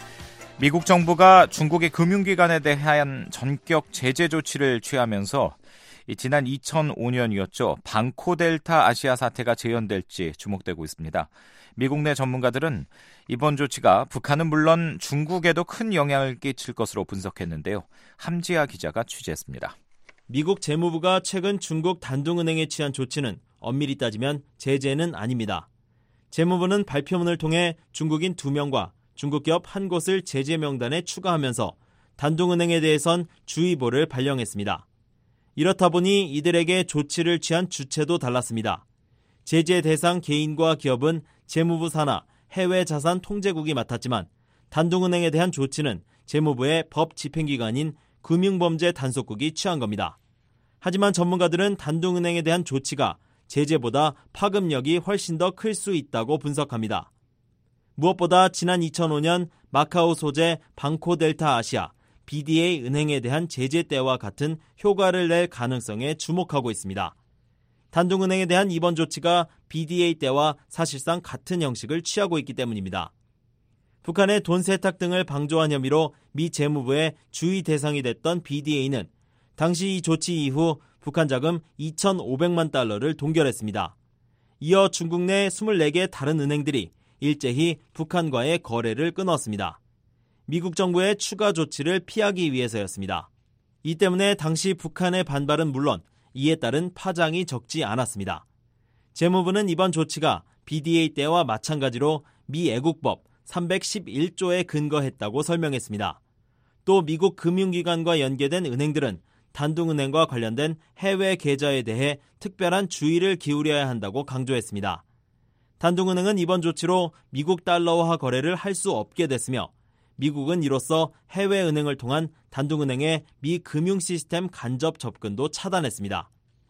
미국 정부가 중국의 금융기관에 대한 전격 제재 조치를 취하면서 지난 2005년이었죠. 방코델타 아시아 사태가 재현될지 주목되고 있습니다. 미국 내 전문가들은 이번 조치가 북한은 물론 중국에도 큰 영향을 끼칠 것으로 분석했는데요. 함지아 기자가 취재했습니다. 미국 재무부가 최근 중국 단둥은행에 취한 조치는 엄밀히 따지면 제재는 아닙니다. 재무부는 발표문을 통해 중국인 2명과 중국기업 한 곳을 제재 명단에 추가하면서 단둥은행에 대해선 주의보를 발령했습니다. 이렇다 보니 이들에게 조치를 취한 주체도 달랐습니다. 제재 대상 개인과 기업은 재무부 산하 해외자산통제국이 맡았지만 단둥은행에 대한 조치는 재무부의 법 집행기관인 금융범죄 단속국이 취한 겁니다. 하지만 전문가들은 단둥은행에 대한 조치가 제재보다 파급력이 훨씬 더 클 수 있다고 분석합니다. 무엇보다 지난 2005년 마카오 소재 방코델타 아시아 BDA 은행에 대한 제재 때와 같은 효과를 낼 가능성에 주목하고 있습니다. 단둥은행에 대한 이번 조치가 BDA 때와 사실상 같은 형식을 취하고 있기 때문입니다. 북한의 돈 세탁 등을 방조한 혐의로 미 재무부의 주의 대상이 됐던 BDA는 당시 이 조치 이후 북한 자금 2,500만 달러를 동결했습니다. 이어 중국 내 24개 다른 은행들이 일제히 북한과의 거래를 끊었습니다. 미국 정부의 추가 조치를 피하기 위해서였습니다. 이 때문에 당시 북한의 반발은 물론 이에 따른 파장이 적지 않았습니다. 재무부는 이번 조치가 BDA 때와 마찬가지로 미 애국법 311조에 근거했다고 설명했습니다. 또 미국 금융기관과 연계된 은행들은 단둥은행과 관련된 해외 계좌에 대해 특별한 주의를 기울여야 한다고 강조했습니다. 단둥은행은 이번 조치로 미국 달러화 거래를 할 수 없게 됐으며 미국은 이로써 해외은행을 통한 단둥은행의 미 금융시스템 간접 접근도 차단했습니다.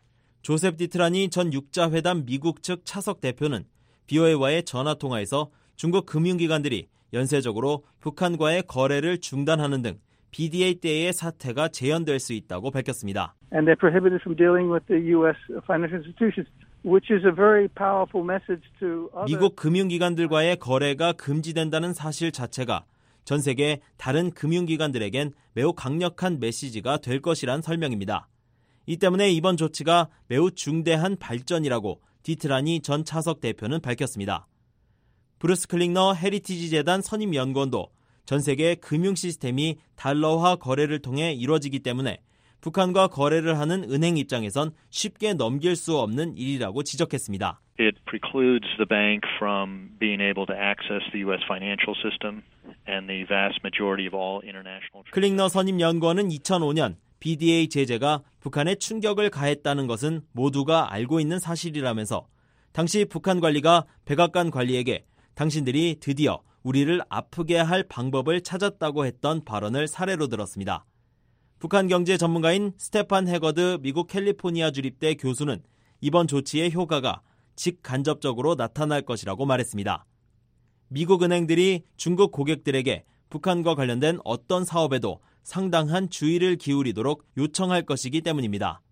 조셉 디트라니 전 육자회담 미국 측 차석 대표는 BOA와의 전화통화에서 중국 금융기관들이 연쇄적으로 북한과의 거래를 중단하는 등 BDA 때의 사태가 재현될 수 있다고 밝혔습니다. And they're prohibited from dealing with the U.S. financial institutions, which is a very powerful message to other. 미국 금융기관들과의 거래가 금지된다는 사실 자체가 전 세계 다른 금융기관들에겐 매우 강력한 메시지가 될 것이란 설명입니다. 이 때문에 이번 조치가 매우 중대한 발전이라고 디트라니 전 차석 대표는 밝혔습니다. 브루스 클링너 헤리티지 재단 선임 연구원도 전 세계 금융 시스템이 달러화 거래를 통해 이루어지기 때문에 북한과 거래를 하는 은행 입장에선 쉽게 넘길 수 없는 일이라고 지적했습니다. It precludes the bank from being able to access the U.S. financial system and the vast majority of all international. 클링너 선임 연구원은 2005년 BDA 제재가 북한에 충격을 가했다는 것은 모두가 알고 있는 사실이라면서 당시 북한 관리가 백악관 관리에게 당신들이 드디어 우리를 아프게 할 방법을 찾았다고 했던 발언을 사례로 들었습니다. 북한 경제 전문가인 스테판 해거드 미국 캘리포니아 주립대 교수는 이번 조치의 효과가 직간접적으로 나타날 것이라고 말했습니다. 미국 은행들이 중국 고객들에게 북한과 관련된 어떤 사업에도 상당한 주의를 기울이도록 요청할 것이기 때문입니다.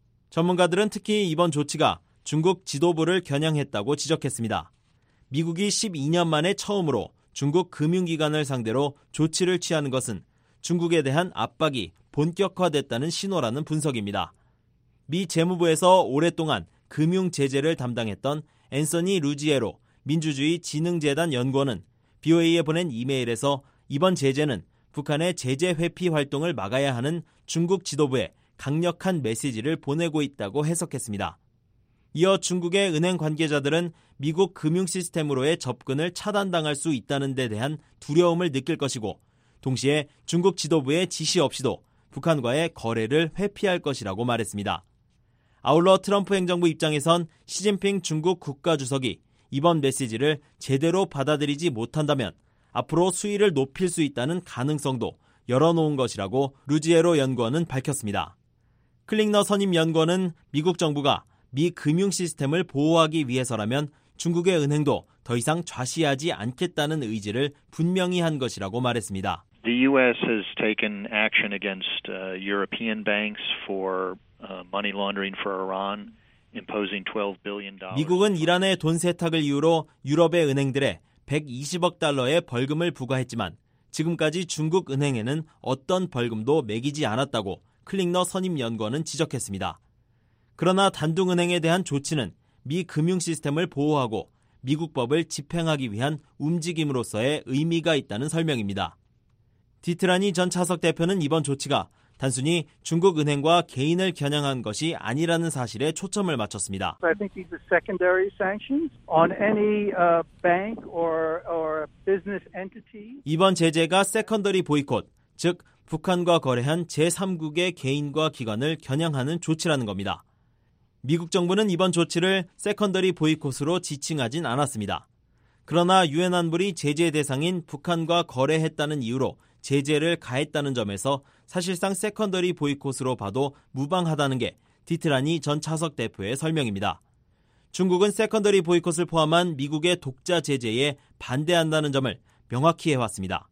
전문가들은 특히 이번 조치가 중국 지도부를 겨냥했다고 지적했습니다. 미국이 12년 만에 처음으로 중국 금융기관을 상대로 조치를 취하는 것은 중국에 대한 압박이 본격화됐다는 신호라는 분석입니다. 미 재무부에서 오랫동안 금융 제재를 담당했던 앤서니 루지에로 민주주의 진흥재단 연구원은 BOA에 보낸 이메일에서 이번 제재는 북한의 제재 회피 활동을 막아야 하는 중국 지도부에 강력한 메시지를 보내고 있다고 해석했습니다. 이어 중국의 은행 관계자들은 미국 금융 시스템으로의 접근을 차단당할 수 있다는 데 대한 두려움을 느낄 것이고 동시에 중국 지도부의 지시 없이도 북한과의 거래를 회피할 것이라고 말했습니다. 아울러 트럼프 행정부 입장에선 시진핑 중국 국가주석이 이번 메시지를 제대로 받아들이지 못한다면 앞으로 수위를 높일 수 있다는 가능성도 열어놓은 것이라고 루지에로 연구원은 밝혔습니다. 클링너 선임 연구원은 미국 정부가 미 금융 시스템을 보호하기 위해서라면 중국의 은행도 더 이상 좌시하지 않겠다는 의지를 분명히 한 것이라고 말했습니다. The U.S. has taken action against European banks for money laundering for Iran, imposing $12 billion. 미국은 이란의 돈 세탁을 이유로 유럽의 은행들에 120억 달러의 벌금을 부과했지만 지금까지 중국 은행에는 어떤 벌금도 매기지 않았다고 클링너 선임 연구원은 지적했습니다. 그러나 단둥은행에 대한 조치는 미 금융 시스템을 보호하고 미국 법을 집행하기 위한 움직임으로서의 의미가 있다는 설명입니다. 디트라니 전 차석 대표는 이번 조치가 단순히 중국 은행과 개인을 겨냥한 것이 아니라는 사실에 초점을 맞췄습니다. I think these are secondary sanctions on any bank or business entity. 이번 제재가 세컨더리 보이콧, 즉 북한과 거래한 제3국의 개인과 기관을 겨냥하는 조치라는 겁니다. 미국 정부는 이번 조치를 세컨더리 보이콧으로 지칭하진 않았습니다. 그러나 유엔 안보리 제재 대상인 북한과 거래했다는 이유로 제재를 가했다는 점에서 사실상 세컨더리 보이콧으로 봐도 무방하다는 게 디트라니 전 차석 대표의 설명입니다. 중국은 세컨더리 보이콧을 포함한 미국의 독자 제재에 반대한다는 점을 명확히 해왔습니다.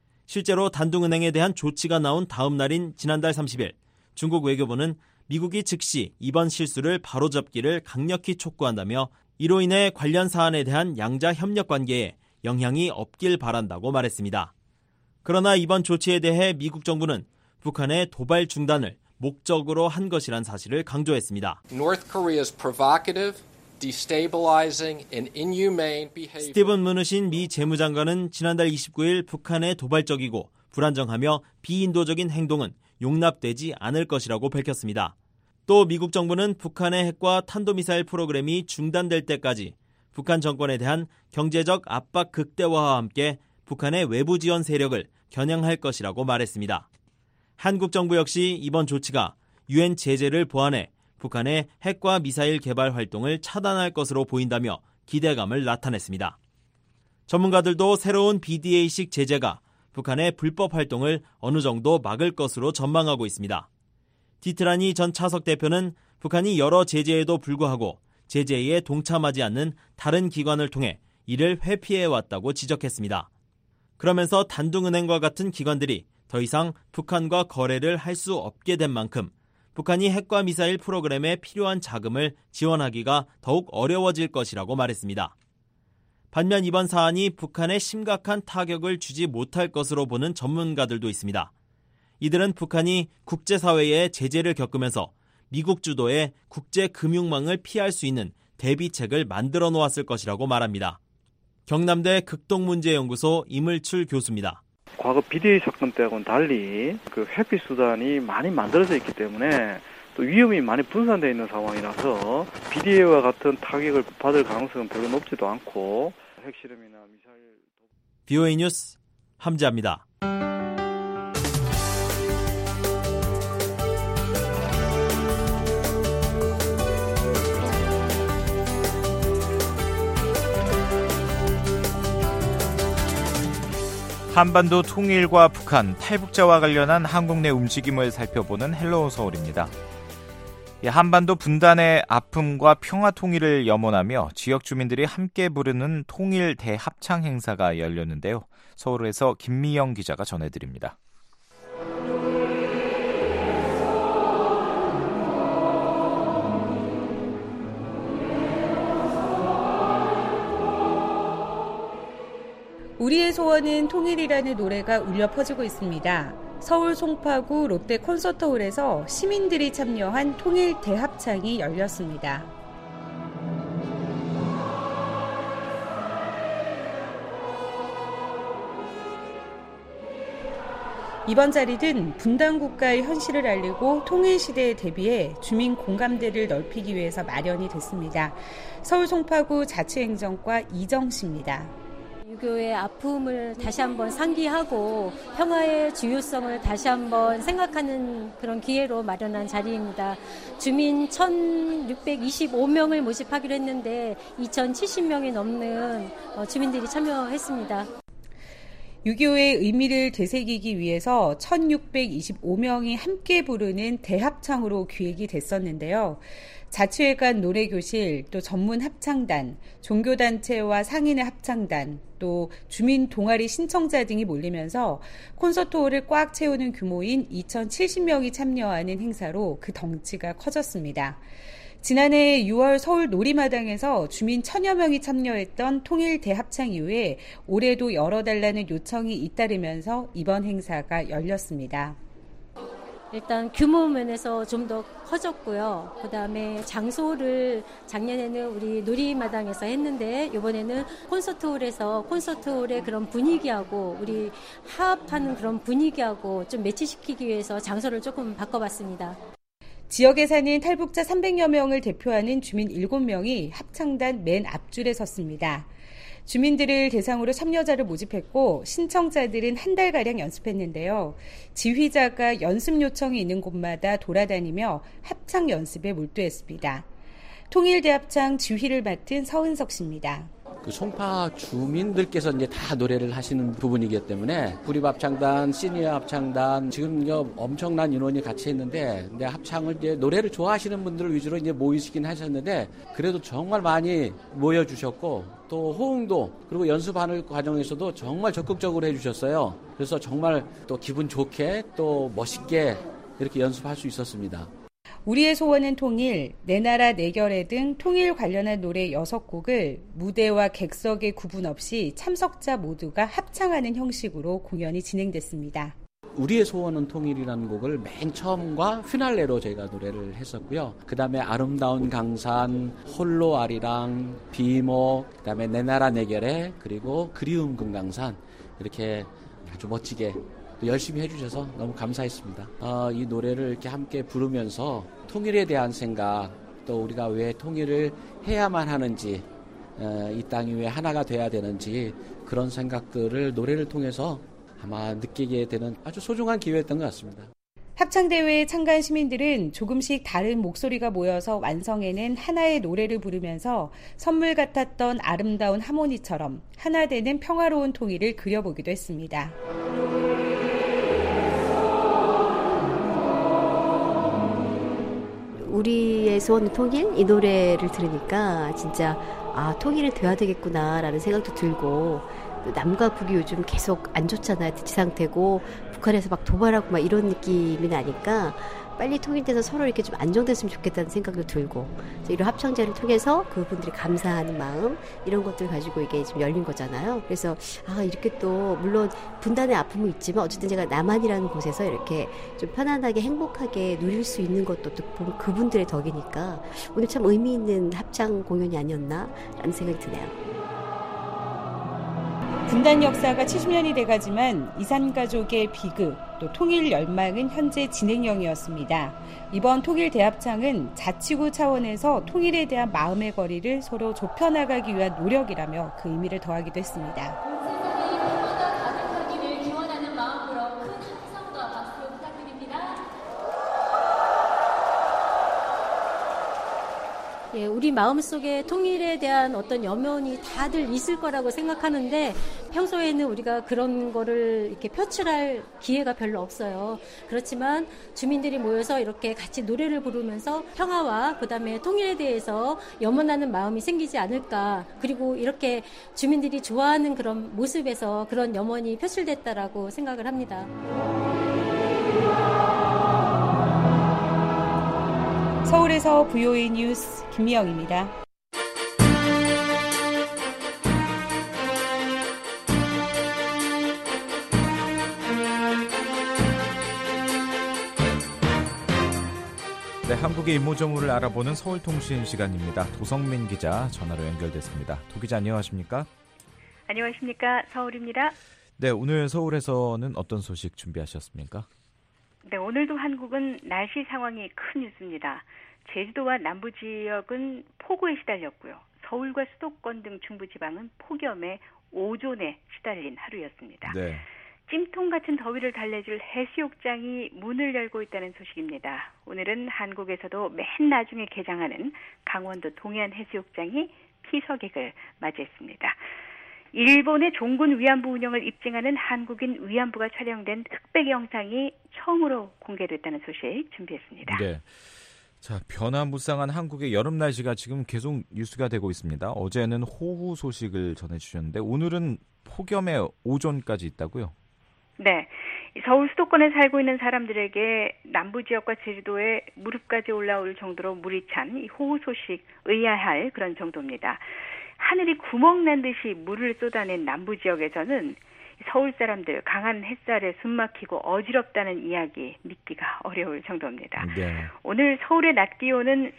실제로 단둥은행에 대한 조치가 나온 다음 날인 지난달 30일 중국 외교부는 미국이 즉시 이번 실수를 바로잡기를 강력히 촉구한다며 이로 인해 관련 사안에 대한 양자 협력 관계에 영향이 없길 바란다고 말했습니다. 그러나 이번 조치에 대해 미국 정부는 북한의 도발 중단을 목적으로 한 것이란 사실을 강조했습니다. North Korea's provocative, destabilizing and inhumane behavior. 스티븐 무누신 미 재무장관은 지난달 29일 북한의 도발적이고 불안정하며 비인도적인 행동은 용납되지 않을 것이라고 밝혔습니다. 또 미국 정부는 북한의 핵과 탄도미사일 프로그램이 중단될 때까지 북한 정권에 대한 경제적 압박 극대화와 함께 북한의 외부 지원 세력을 겨냥할 것이라고 말했습니다. 한국 정부 역시 이번 조치가 유엔 제재를 보완해 북한의 핵과 미사일 개발 활동을 차단할 것으로 보인다며 기대감을 나타냈습니다. 전문가들도 새로운 BDA식 제재가 북한의 불법 활동을 어느 정도 막을 것으로 전망하고 있습니다. 디트라니 전 차석 대표는 북한이 여러 제재에도 불구하고 제재에 동참하지 않는 다른 기관을 통해 이를 회피해왔다고 지적했습니다. 그러면서 단둥은행과 같은 기관들이 더 이상 북한과 거래를 할 수 없게 된 만큼 북한이 핵과 미사일 프로그램에 필요한 자금을 지원하기가 더욱 어려워질 것이라고 말했습니다. 반면 이번 사안이 북한에 심각한 타격을 주지 못할 것으로 보는 전문가들도 있습니다. 이들은 북한이 국제사회의 제재를 겪으면서 미국 주도의 국제금융망을 피할 수 있는 대비책을 만들어 놓았을 것이라고 말합니다. 경남대 극동문제연구소 이물출 교수입니다. 과거 BDA 사건 때하고는 달리 그 회피 수단이 많이 만들어져 있기 때문에 또 위험이 많이 분산되어 있는 상황이라서 BDA와 같은 타격을 받을 가능성은 별로 높지도 않고 핵실험이나 미사일... VOA 뉴스 함지아입니다. 한반도 통일과 북한, 탈북자와 관련한 한국 내 움직임을 살펴보는 헬로우 서울입니다. 한반도 분단의 아픔과 평화 통일을 염원하며 지역 주민들이 함께 부르는 통일 대합창 행사가 열렸는데요. 서울에서 김미영 기자가 전해드립니다. 우리의 소원은 통일이라는 노래가 울려 퍼지고 있습니다. 서울 송파구 롯데 콘서트홀에서 시민들이 참여한 통일 대합창이 열렸습니다. 이번 자리는 분단 국가의 현실을 알리고 통일 시대에 대비해 주민 공감대를 넓히기 위해서 마련이 됐습니다. 서울 송파구 자치행정과 이정 씨입니다. 유교의 아픔을 다시 한번 상기하고 평화의 중요성을 다시 한번 생각하는 그런 기회로 마련한 자리입니다. 주민 1,625명을 모집하기로 했는데 2,070명이 넘는 주민들이 참여했습니다. 6.25의 의미를 되새기기 위해서 1,625명이 함께 부르는 대합창으로 기획이 됐었는데요. 자치회관 노래교실, 또 전문 합창단, 종교단체와 상인의 합창단, 또 주민 동아리 신청자 등이 몰리면서 콘서트홀을 꽉 채우는 규모인 2,070명이 참여하는 행사로 그 덩치가 커졌습니다. 지난해 6월 서울 놀이마당에서 주민 1,000여 명이 참여했던 통일 대합창 이후에 올해도 열어달라는 요청이 잇따르면서 이번 행사가 열렸습니다. 일단 규모 면에서 좀 더 커졌고요. 그다음에 장소를 작년에는 우리 놀이마당에서 했는데 이번에는 콘서트홀에서 콘서트홀의 그런 분위기하고 우리 화합하는 그런 분위기하고 좀 매치시키기 위해서 장소를 조금 바꿔봤습니다. 지역에 사는 탈북자 300여 명을 대표하는 주민 7명이 합창단 맨 앞줄에 섰습니다. 주민들을 대상으로 참여자를 모집했고 신청자들은 한 달가량 연습했는데요. 지휘자가 연습 요청이 있는 곳마다 돌아다니며 합창 연습에 몰두했습니다. 통일대합창 지휘를 맡은 서은석 씨입니다. 그 송파 주민들께서 이제 다 노래를 하시는 부분이기 때문에 구립합창단, 시니어 합창단 지금 엄청난 인원이 같이 했는데 근데 합창을 이제 노래를 좋아하시는 분들을 위주로 이제 모이시긴 하셨는데 그래도 정말 많이 모여주셨고 또 호응도 그리고 연습하는 과정에서도 정말 적극적으로 해주셨어요. 그래서 정말 또 기분 좋게 또 멋있게 이렇게 연습할 수 있었습니다. 우리의 소원은 통일, 내 나라 내 결의 등 통일 관련한 노래 6곡을 무대와 객석의 구분 없이 참석자 모두가 합창하는 형식으로 공연이 진행됐습니다. 우리의 소원은 통일이라는 곡을 맨 처음과 피날레로 저희가 노래를 했었고요. 그다음에 아름다운 강산, 홀로 아리랑, 비목, 그다음에 내 나라 내 결의 그리고 그리움 금강산 이렇게 아주 멋지게 또 열심히 해주셔서 너무 감사했습니다. 이 노래를 이렇게 함께 부르면서 통일에 대한 생각, 또 우리가 왜 통일을 해야만 하는지, 이 땅이 왜 하나가 돼야 되는지 그런 생각들을 노래를 통해서 아마 느끼게 되는 아주 소중한 기회였던 것 같습니다. 합창대회에 참가한 시민들은 조금씩 다른 목소리가 모여서 완성해낸 하나의 노래를 부르면서 선물 같았던 아름다운 하모니처럼 하나 되는 평화로운 통일을 그려보기도 했습니다. 우리의 소원 통일 이 노래를 들으니까 진짜 통일이 돼야 되겠구나라는 생각도 들고 남과 북이 요즘 계속 안 좋잖아요. 대치 상태고 북한에서 막 도발하고 막 이런 느낌이 나니까 빨리 통일돼서 서로 이렇게 좀 안정됐으면 좋겠다는 생각도 들고 이런 합창제를 통해서 그분들이 감사하는 마음 이런 것들 가지고 이게 지금 열린 거잖아요. 그래서 이렇게 또 물론 분단의 아픔은 있지만 어쨌든 제가 남한이라는 곳에서 이렇게 좀 편안하게 행복하게 누릴 수 있는 것도 또 그분들의 덕이니까 오늘 참 의미 있는 합창 공연이 아니었나라는 생각이 드네요. 분단 역사가 70년이 돼가지만 이산가족의 비극, 또 통일 열망은 현재 진행형이었습니다. 이번 통일 대합창은 자치구 차원에서 통일에 대한 마음의 거리를 서로 좁혀나가기 위한 노력이라며 그 의미를 더하기도 했습니다. 예, 우리 마음속에 통일에 대한 어떤 염원이 다들 있을 거라고 생각하는데 평소에는 우리가 그런 거를 이렇게 표출할 기회가 별로 없어요. 그렇지만 주민들이 모여서 이렇게 같이 노래를 부르면서 평화와 그다음에 통일에 대해서 염원하는 마음이 생기지 않을까. 그리고 이렇게 주민들이 좋아하는 그런 모습에서 그런 염원이 표출됐다라고 생각을 합니다. 서울에서 VOA 뉴스 김미영입니다. 네, 한국의 임무정우를 알아보는 서울통신 시간입니다. 도성민 기자 전화로 연결됐습니다. 도 기자 안녕하십니까? 안녕하십니까? 서울입니다. 네, 오늘 서울에서는 어떤 소식 준비하셨습니까? 네, 오늘도 한국은 날씨 상황이 큰 뉴스입니다. 제주도와 남부 지역은 폭우에 시달렸고요. 서울과 수도권 등 중부지방은 폭염에 오존에 시달린 하루였습니다. 네. 찜통 같은 더위를 달래줄 해수욕장이 문을 열고 있다는 소식입니다. 오늘은 한국에서도 맨 나중에 개장하는 강원도 동해안 해수욕장이 피서객을 맞이했습니다. 일본의 종군 위안부 운영을 입증하는 한국인 위안부가 촬영된 흑백 영상이 처음으로 공개됐다는 소식 준비했습니다. 네. 자, 변화무쌍한 한국의 여름 날씨가 지금 계속 뉴스가 되고 있습니다. 어제는 호우 소식을 전해주셨는데 오늘은 폭염에 오존까지 있다고요? 네. 서울 수도권에 살고 있는 사람들에게 남부 지역과 제주도에 무릎까지 올라올 정도로 물이 찬 이 호우 소식 의아할 그런 정도입니다. 하늘이 구멍 난 듯이 물을 쏟아낸 남부 지역에서는 서울 사람들 강한 햇살에 숨막히고 어지럽다는 이야기 믿기가 어려울 정도입니다. 네. 오늘 서울의 낮 기온은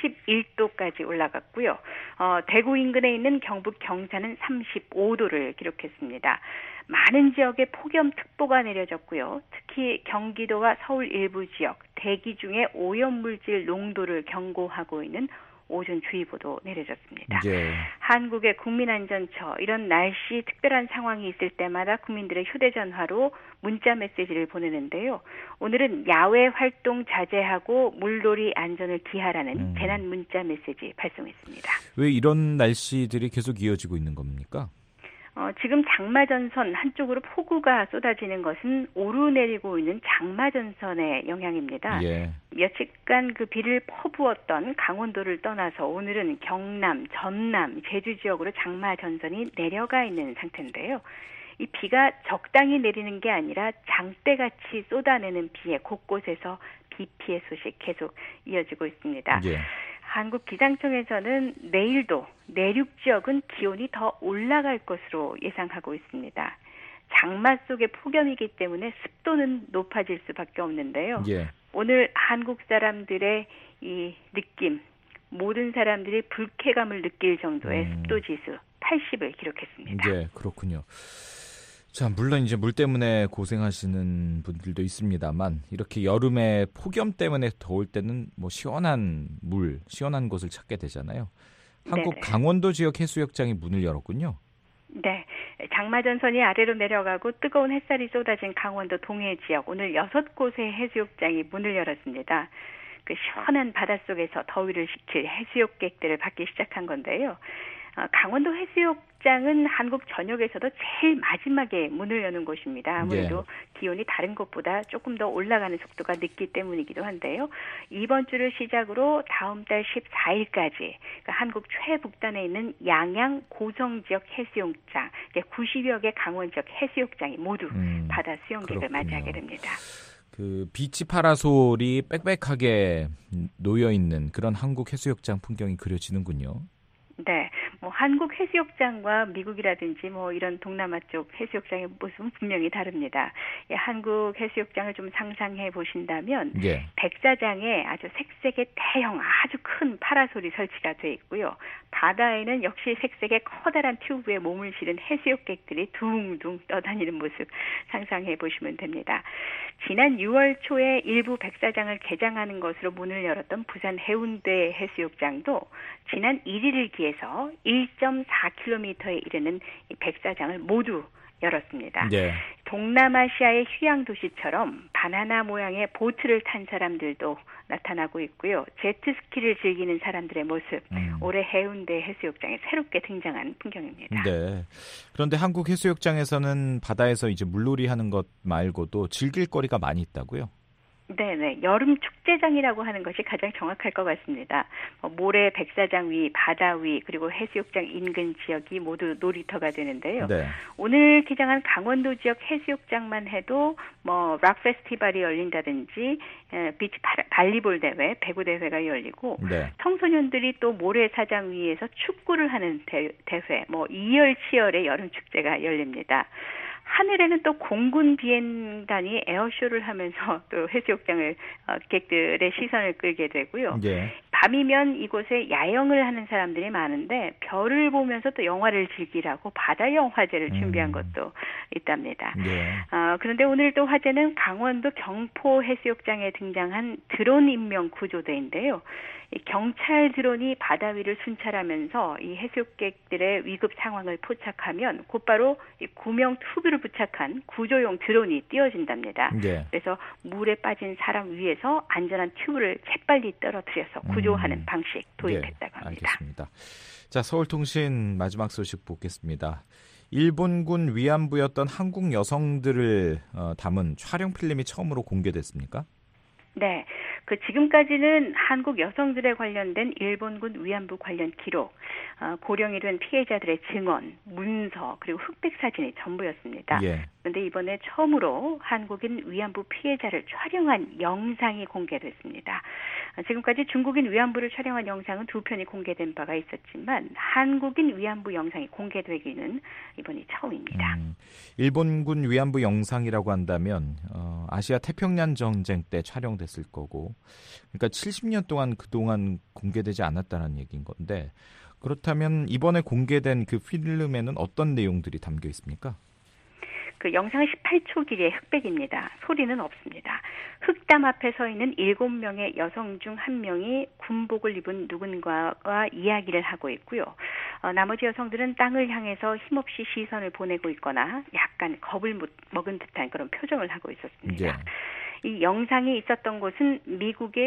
31도까지 올라갔고요. 대구 인근에 있는 경북 경산은 35도를 기록했습니다. 많은 지역에 폭염특보가 내려졌고요. 특히 경기도와 서울 일부 지역, 대기 중에 오염물질 농도를 경고하고 있는 오존주의보도 내려졌습니다. 네. 한국의 국민안전처 이런 날씨 특별한 상황이 있을 때마다 국민들의 휴대전화로 문자 메시지를 보내는데요. 오늘은 야외 활동 자제하고 물놀이 안전을 기하라는 재난 문자 메시지 발송했습니다. 왜 이런 날씨들이 계속 이어지고 있는 겁니까? 지금 장마전선 한쪽으로 폭우가 쏟아지는 것은 오르내리고 있는 장마전선의 영향입니다. 예. 며칠간 그 비를 퍼부었던 강원도를 떠나서 오늘은 경남, 전남, 제주 지역으로 장마전선이 내려가 있는 상태인데요. 이 비가 적당히 내리는 게 아니라 장대같이 쏟아내는 비에 곳곳에서 비 피해 소식 계속 이어지고 있습니다. 예. 한국기상청에서는 내일도 내륙 지역은 기온이 더 올라갈 것으로 예상하고 있습니다. 장마 속의 폭염이기 때문에 습도는 높아질 수밖에 없는데요. 예. 오늘 한국 사람들의 이 느낌, 모든 사람들이 불쾌감을 느낄 정도의 습도 지수 80을 기록했습니다. 네, 그렇군요. 자, 물론 이제 물 때문에 고생하시는 분들도 있습니다만 이렇게 여름에 폭염 때문에 더울 때는 뭐 시원한 물, 시원한 곳을 찾게 되잖아요. 한국 네네. 강원도 지역 해수욕장이 문을 열었군요. 네, 장마전선이 아래로 내려가고 뜨거운 햇살이 쏟아진 강원도 동해 지역 오늘 6곳의 해수욕장이 문을 열었습니다. 그 시원한 바닷속에서 더위를 식힐 해수욕객들을 받기 시작한 건데요. 강원도 해수욕장은 한국 전역에서도 제일 마지막에 문을 여는 곳입니다. 아무래도 기온이 다른 곳보다 조금 더 올라가는 속도가 늦기 때문이기도 한데요. 이번 주를 시작으로 다음 달 14일까지 그러니까 한국 최북단에 있는 양양 고성지역 해수욕장 90여 개 강원 지역 해수욕장이 모두 바다 수영객을 맞이하게 됩니다. 그 비치 파라솔이 빽빽하게 놓여 있는 그런 한국 해수욕장 풍경이 그려지는군요. 네, 뭐 한국 해수욕장과 미국이라든지 뭐 이런 동남아 쪽 해수욕장의 모습은 분명히 다릅니다. 예, 한국 해수욕장을 좀 상상해 보신다면 백사장에 아주 색색의 대형 아주 큰 파라솔이 설치가 돼 있고요. 바다에는 역시 색색의 커다란 튜브에 몸을 실은 해수욕객들이 둥둥 떠다니는 모습 상상해 보시면 됩니다. 지난 6월 초에 일부 백사장을 개장하는 것으로 문을 열었던 부산 해운대 해수욕장도 지난 1일을 기해서 1.4km에 이르는 이 백사장을 모두 열었습니다. 동남아시아의 휴양 도시처럼 바나나 모양의 보트를 탄 사람들도 나타나고 있고요. 제트스키를 즐기는 사람들의 모습, 올해 해운대 해수욕장에 새롭게 등장한 풍경입니다. 네. 그런데 한국 해수욕장에서는 바다에서 이제 물놀이 하는 것 말고도 즐길 거리가 많이 있다고요? 네네. 여름 축제장이라고 하는 것이 가장 정확할 것 같습니다. 모래 백사장 위, 바다 위, 그리고 해수욕장 인근 지역이 모두 놀이터가 되는데요. 오늘 개장한 강원도 지역 해수욕장만 해도 락 페스티벌이 열린다든지 비치 발리볼 대회, 배구 대회가 열리고 청소년들이 또 모래사장 위에서 축구를 하는 대회, 이열치열의 여름 축제가 열립니다. 하늘에는 또 공군 비행단이 에어쇼를 하면서 또 해수욕장을 객들의 시선을 끌게 되고요. 밤이면 이곳에 야영을 하는 사람들이 많은데 별을 보면서 또 영화를 즐기라고 바다 영화제를 준비한 것도 있답니다. 그런데 오늘 또 화제는 강원도 경포 해수욕장에 등장한 드론 인명 구조대인데요. 경찰 드론이 바다 위를 순찰하면서 이 해수욕객들의 위급 상황을 포착하면 곧바로 구명 튜브를 부착한 구조용 드론이 띄워진답니다. 그래서 물에 빠진 사람 위에서 안전한 튜브를 재빨리 떨어뜨려서 구조하는 방식 도입했다고 합니다. 알겠습니다. 자, 서울통신 마지막 소식 보겠습니다. 일본군 위안부였던 한국 여성들을 담은 촬영 필름이 처음으로 공개됐습니까? 네. 지금까지는 한국 여성들에 관련된 일본군 위안부 관련 기록, 고령이 된 피해자들의 증언, 문서, 그리고 흑백 사진이 전부였습니다. 그런데 이번에 처음으로 한국인 위안부 피해자를 촬영한 영상이 공개됐습니다. 지금까지 중국인 위안부를 촬영한 영상은 2편이 공개된 바가 있었지만 한국인 위안부 영상이 공개되기는 이번이 처음입니다. 일본군 위안부 영상이라고 한다면 아시아 태평양 전쟁 때 촬영됐을 거고 그러니까 70년 동안 그동안 공개되지 않았다는 얘기인 건데 그렇다면 이번에 공개된 그 필름에는 어떤 내용들이 담겨 있습니까? 영상은 18초 길이의 흑백입니다. 소리는 없습니다. 흑담 앞에 서 있는 7명의 여성 중 1명이 군복을 입은 누군가와 이야기를 하고 있고요. 나머지 여성들은 땅을 향해서 힘없이 시선을 보내고 있거나 약간 겁을 먹은 듯한 그런 표정을 하고 있었습니다. 이 영상이 있었던 곳은 미국의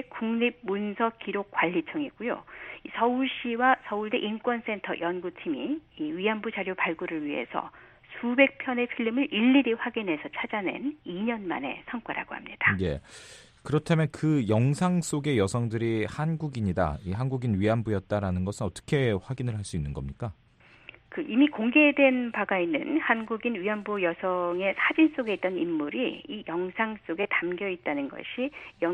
국립문서기록관리청이고요. 서울시와 서울대 인권센터 연구팀이 이 위안부 자료 발굴을 위해서 수백 편의 필름을 일일이 확인해서 찾아낸 2년 만의 성과라고 합니다. 그렇다면 그 영상 속의 여성들이 한국인이다, 이 한국인 위안부였다라는 것은 어떻게 확인을 할 수 있는 겁니까? 이미 공개된 바가 있는 한국인 위안부 여성의 사진 속에 있던 인물이 이 영상 속에 담겨 있다는 것이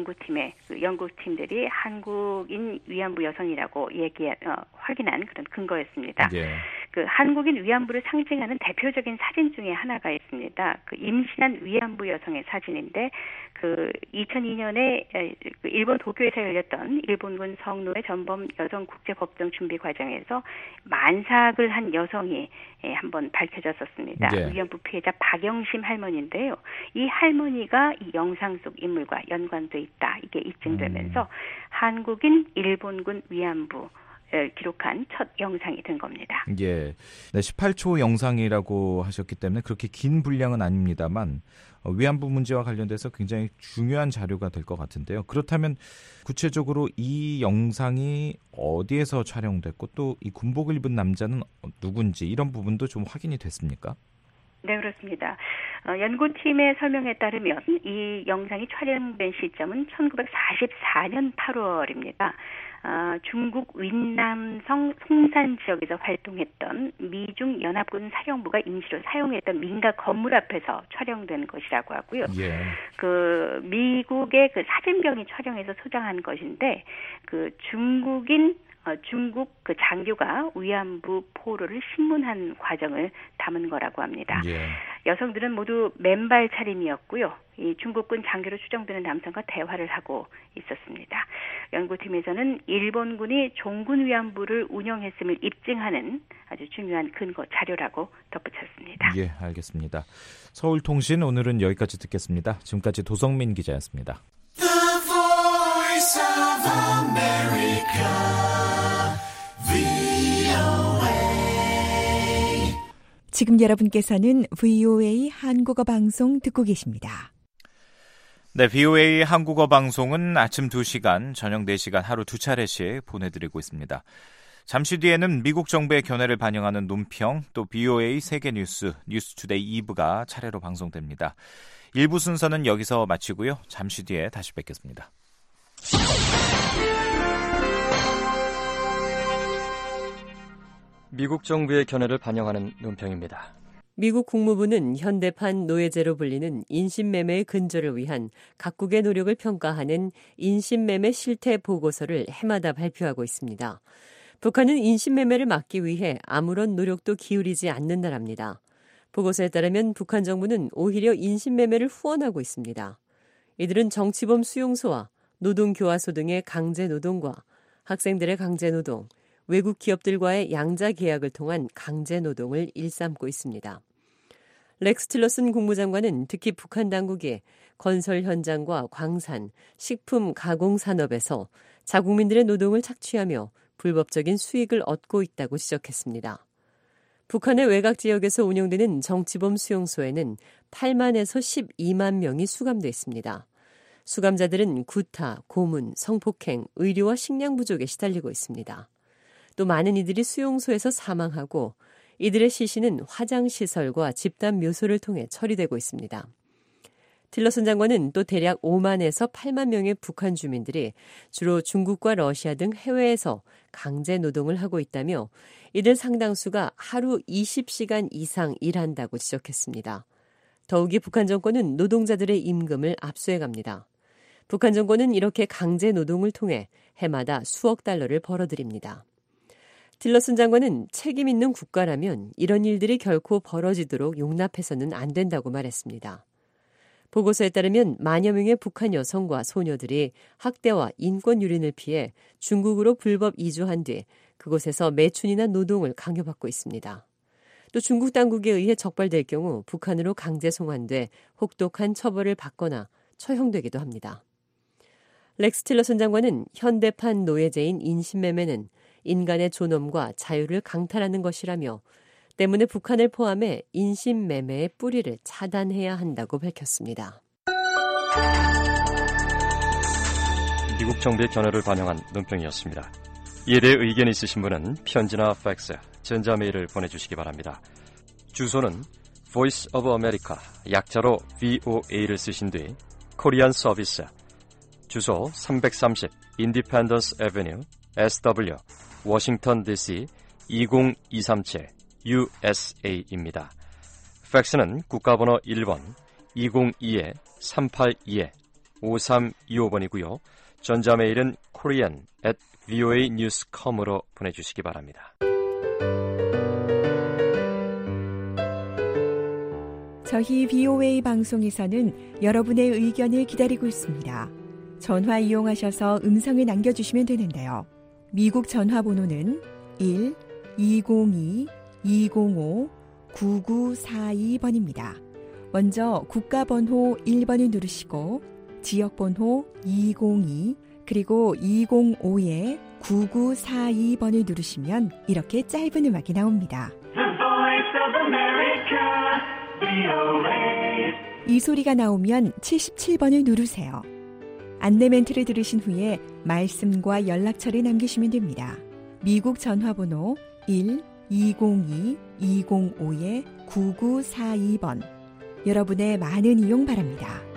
연구팀들이 한국인 위안부 여성이라고 확인한 그런 근거였습니다. 한국인 위안부를 상징하는 대표적인 사진 중에 하나가 있습니다. 임신한 위안부 여성의 사진인데 2002년에 일본 도쿄에서 열렸던 일본군 성노예 전범 여성 국제법정 준비 과정에서 만삭을 한 여성이 한번 밝혀졌었습니다. 위안부 피해자 박영심 할머니인데요. 이 할머니가 이 영상 속 인물과 연관돼 있다. 이게 입증되면서 한국인 일본군 위안부 기록한 첫 영상이 된 겁니다. 예, 네, 18초 영상이라고 하셨기 때문에 그렇게 긴 분량은 아닙니다만 위안부 문제와 관련돼서 굉장히 중요한 자료가 될 것 같은데요. 그렇다면 구체적으로 이 영상이 어디에서 촬영됐고 또 이 군복을 입은 남자는 누군지 이런 부분도 좀 확인이 됐습니까? 네, 그렇습니다. 연구팀의 설명에 따르면 이 영상이 촬영된 시점은 1944년 8월입니다. 중국 윈남성 송산 지역에서 활동했던 미중 연합군 사령부가 임시로 사용했던 민가 건물 앞에서 촬영된 것이라고 하고요. 예. 그 미국의 그 사진병이 촬영해서 소장한 것인데 그 중국 그 장교가 위안부 포로를 신문한 과정을 담은 거라고 합니다. 예. 여성들은 모두 맨발 차림이었고요. 이 중국군 장교로 추정되는 남성과 대화를 하고 있었습니다. 연구팀에서는 일본군이 종군 위안부를 운영했음을 입증하는 아주 중요한 근거 자료라고 덧붙였습니다. 예, 알겠습니다. 서울통신 오늘은 여기까지 듣겠습니다. 지금까지 도성민 기자였습니다. The Voice of America, VOA. 지금 여러분께서는 VOA 한국어 방송 듣고 계십니다. 네, VOA 한국어 방송은 아침 2시간, 저녁 4시간 하루 2차례씩 보내드리고 있습니다. 잠시 뒤에는 미국 정부의 견해를 반영하는 논평, 또 VOA 세계뉴스, 뉴스투데이 2부가 차례로 방송됩니다. 1부 순서는 여기서 마치고요. 잠시 뒤에 다시 뵙겠습니다. 미국 정부의 견해를 반영하는 논평입니다. 미국 국무부는 현대판 노예제로 불리는 인신매매의 근절을 위한 각국의 노력을 평가하는 인신매매 실태 보고서를 해마다 발표하고 있습니다. 북한은 인신매매를 막기 위해 아무런 노력도 기울이지 않는다랍니다. 보고서에 따르면 북한 정부는 오히려 인신매매를 후원하고 있습니다. 이들은 정치범 수용소와 노동교화소 등의 강제노동과 학생들의 강제노동, 외국 기업들과의 양자 계약을 통한 강제노동을 일삼고 있습니다. 렉스 틸러슨 국무장관은 특히 북한 당국이 건설 현장과 광산, 식품 가공 산업에서 자국민들의 노동을 착취하며 불법적인 수익을 얻고 있다고 지적했습니다. 북한의 외곽 지역에서 운영되는 정치범 수용소에는 8만에서 12만 명이 수감돼 있습니다. 수감자들은 구타, 고문, 성폭행, 의료와 식량 부족에 시달리고 있습니다. 또 많은 이들이 수용소에서 사망하고 이들의 시신은 화장시설과 집단 묘소를 통해 처리되고 있습니다. 틸러슨 장관은 또 대략 5만에서 8만 명의 북한 주민들이 주로 중국과 러시아 등 해외에서 강제 노동을 하고 있다며 이들 상당수가 하루 20시간 이상 일한다고 지적했습니다. 더욱이 북한 정권은 노동자들의 임금을 압수해갑니다. 북한 정권은 이렇게 강제 노동을 통해 해마다 수억 달러를 벌어들입니다. 틸러슨 장관은 책임 있는 국가라면 이런 일들이 결코 벌어지도록 용납해서는 안 된다고 말했습니다. 보고서에 따르면 만여 명의 북한 여성과 소녀들이 학대와 인권 유린을 피해 중국으로 불법 이주한 뒤 그곳에서 매춘이나 노동을 강요받고 있습니다. 또 중국 당국에 의해 적발될 경우 북한으로 강제 송환돼 혹독한 처벌을 받거나 처형되기도 합니다. 렉스 틸러슨 장관은 현대판 노예제인 인신매매는 인간의 존엄과 자유를 강탈하는 것이라며 때문에 북한을 포함해 인신매매의 뿌리를 차단해야 한다고 밝혔습니다. 미국 정부의 견해를 반영한 논평이었습니다. 이에 대해 의견이 있으신 분은 편지나 팩스, 전자메일을 보내주시기 바랍니다. 주소는 Voice of America, 약자로 VOA를 쓰신 뒤 코리안 서비스, 주소 330 Independence Avenue, SW, 워싱턴 DC 20237 USA입니다. 팩스는 국가번호 1번 202-382-5325번이고요. 전자메일은 korean@voanews.com으로 보내주시기 바랍니다. 저희 VOA 방송에서는 여러분의 의견을 기다리고 있습니다. 전화 이용하셔서 음성을 남겨주시면 되는데요. 미국 전화번호는 1-202-205-9942번입니다. 먼저 국가번호 1번을 누르시고 지역번호 202 그리고 205에 9942번을 누르시면 이렇게 짧은 음악이 나옵니다. 이 소리가 나오면 77번을 누르세요. 안내 멘트를 들으신 후에 말씀과 연락처를 남기시면 됩니다. 미국 전화번호 1-202-205-9942번. 여러분의 많은 이용 바랍니다.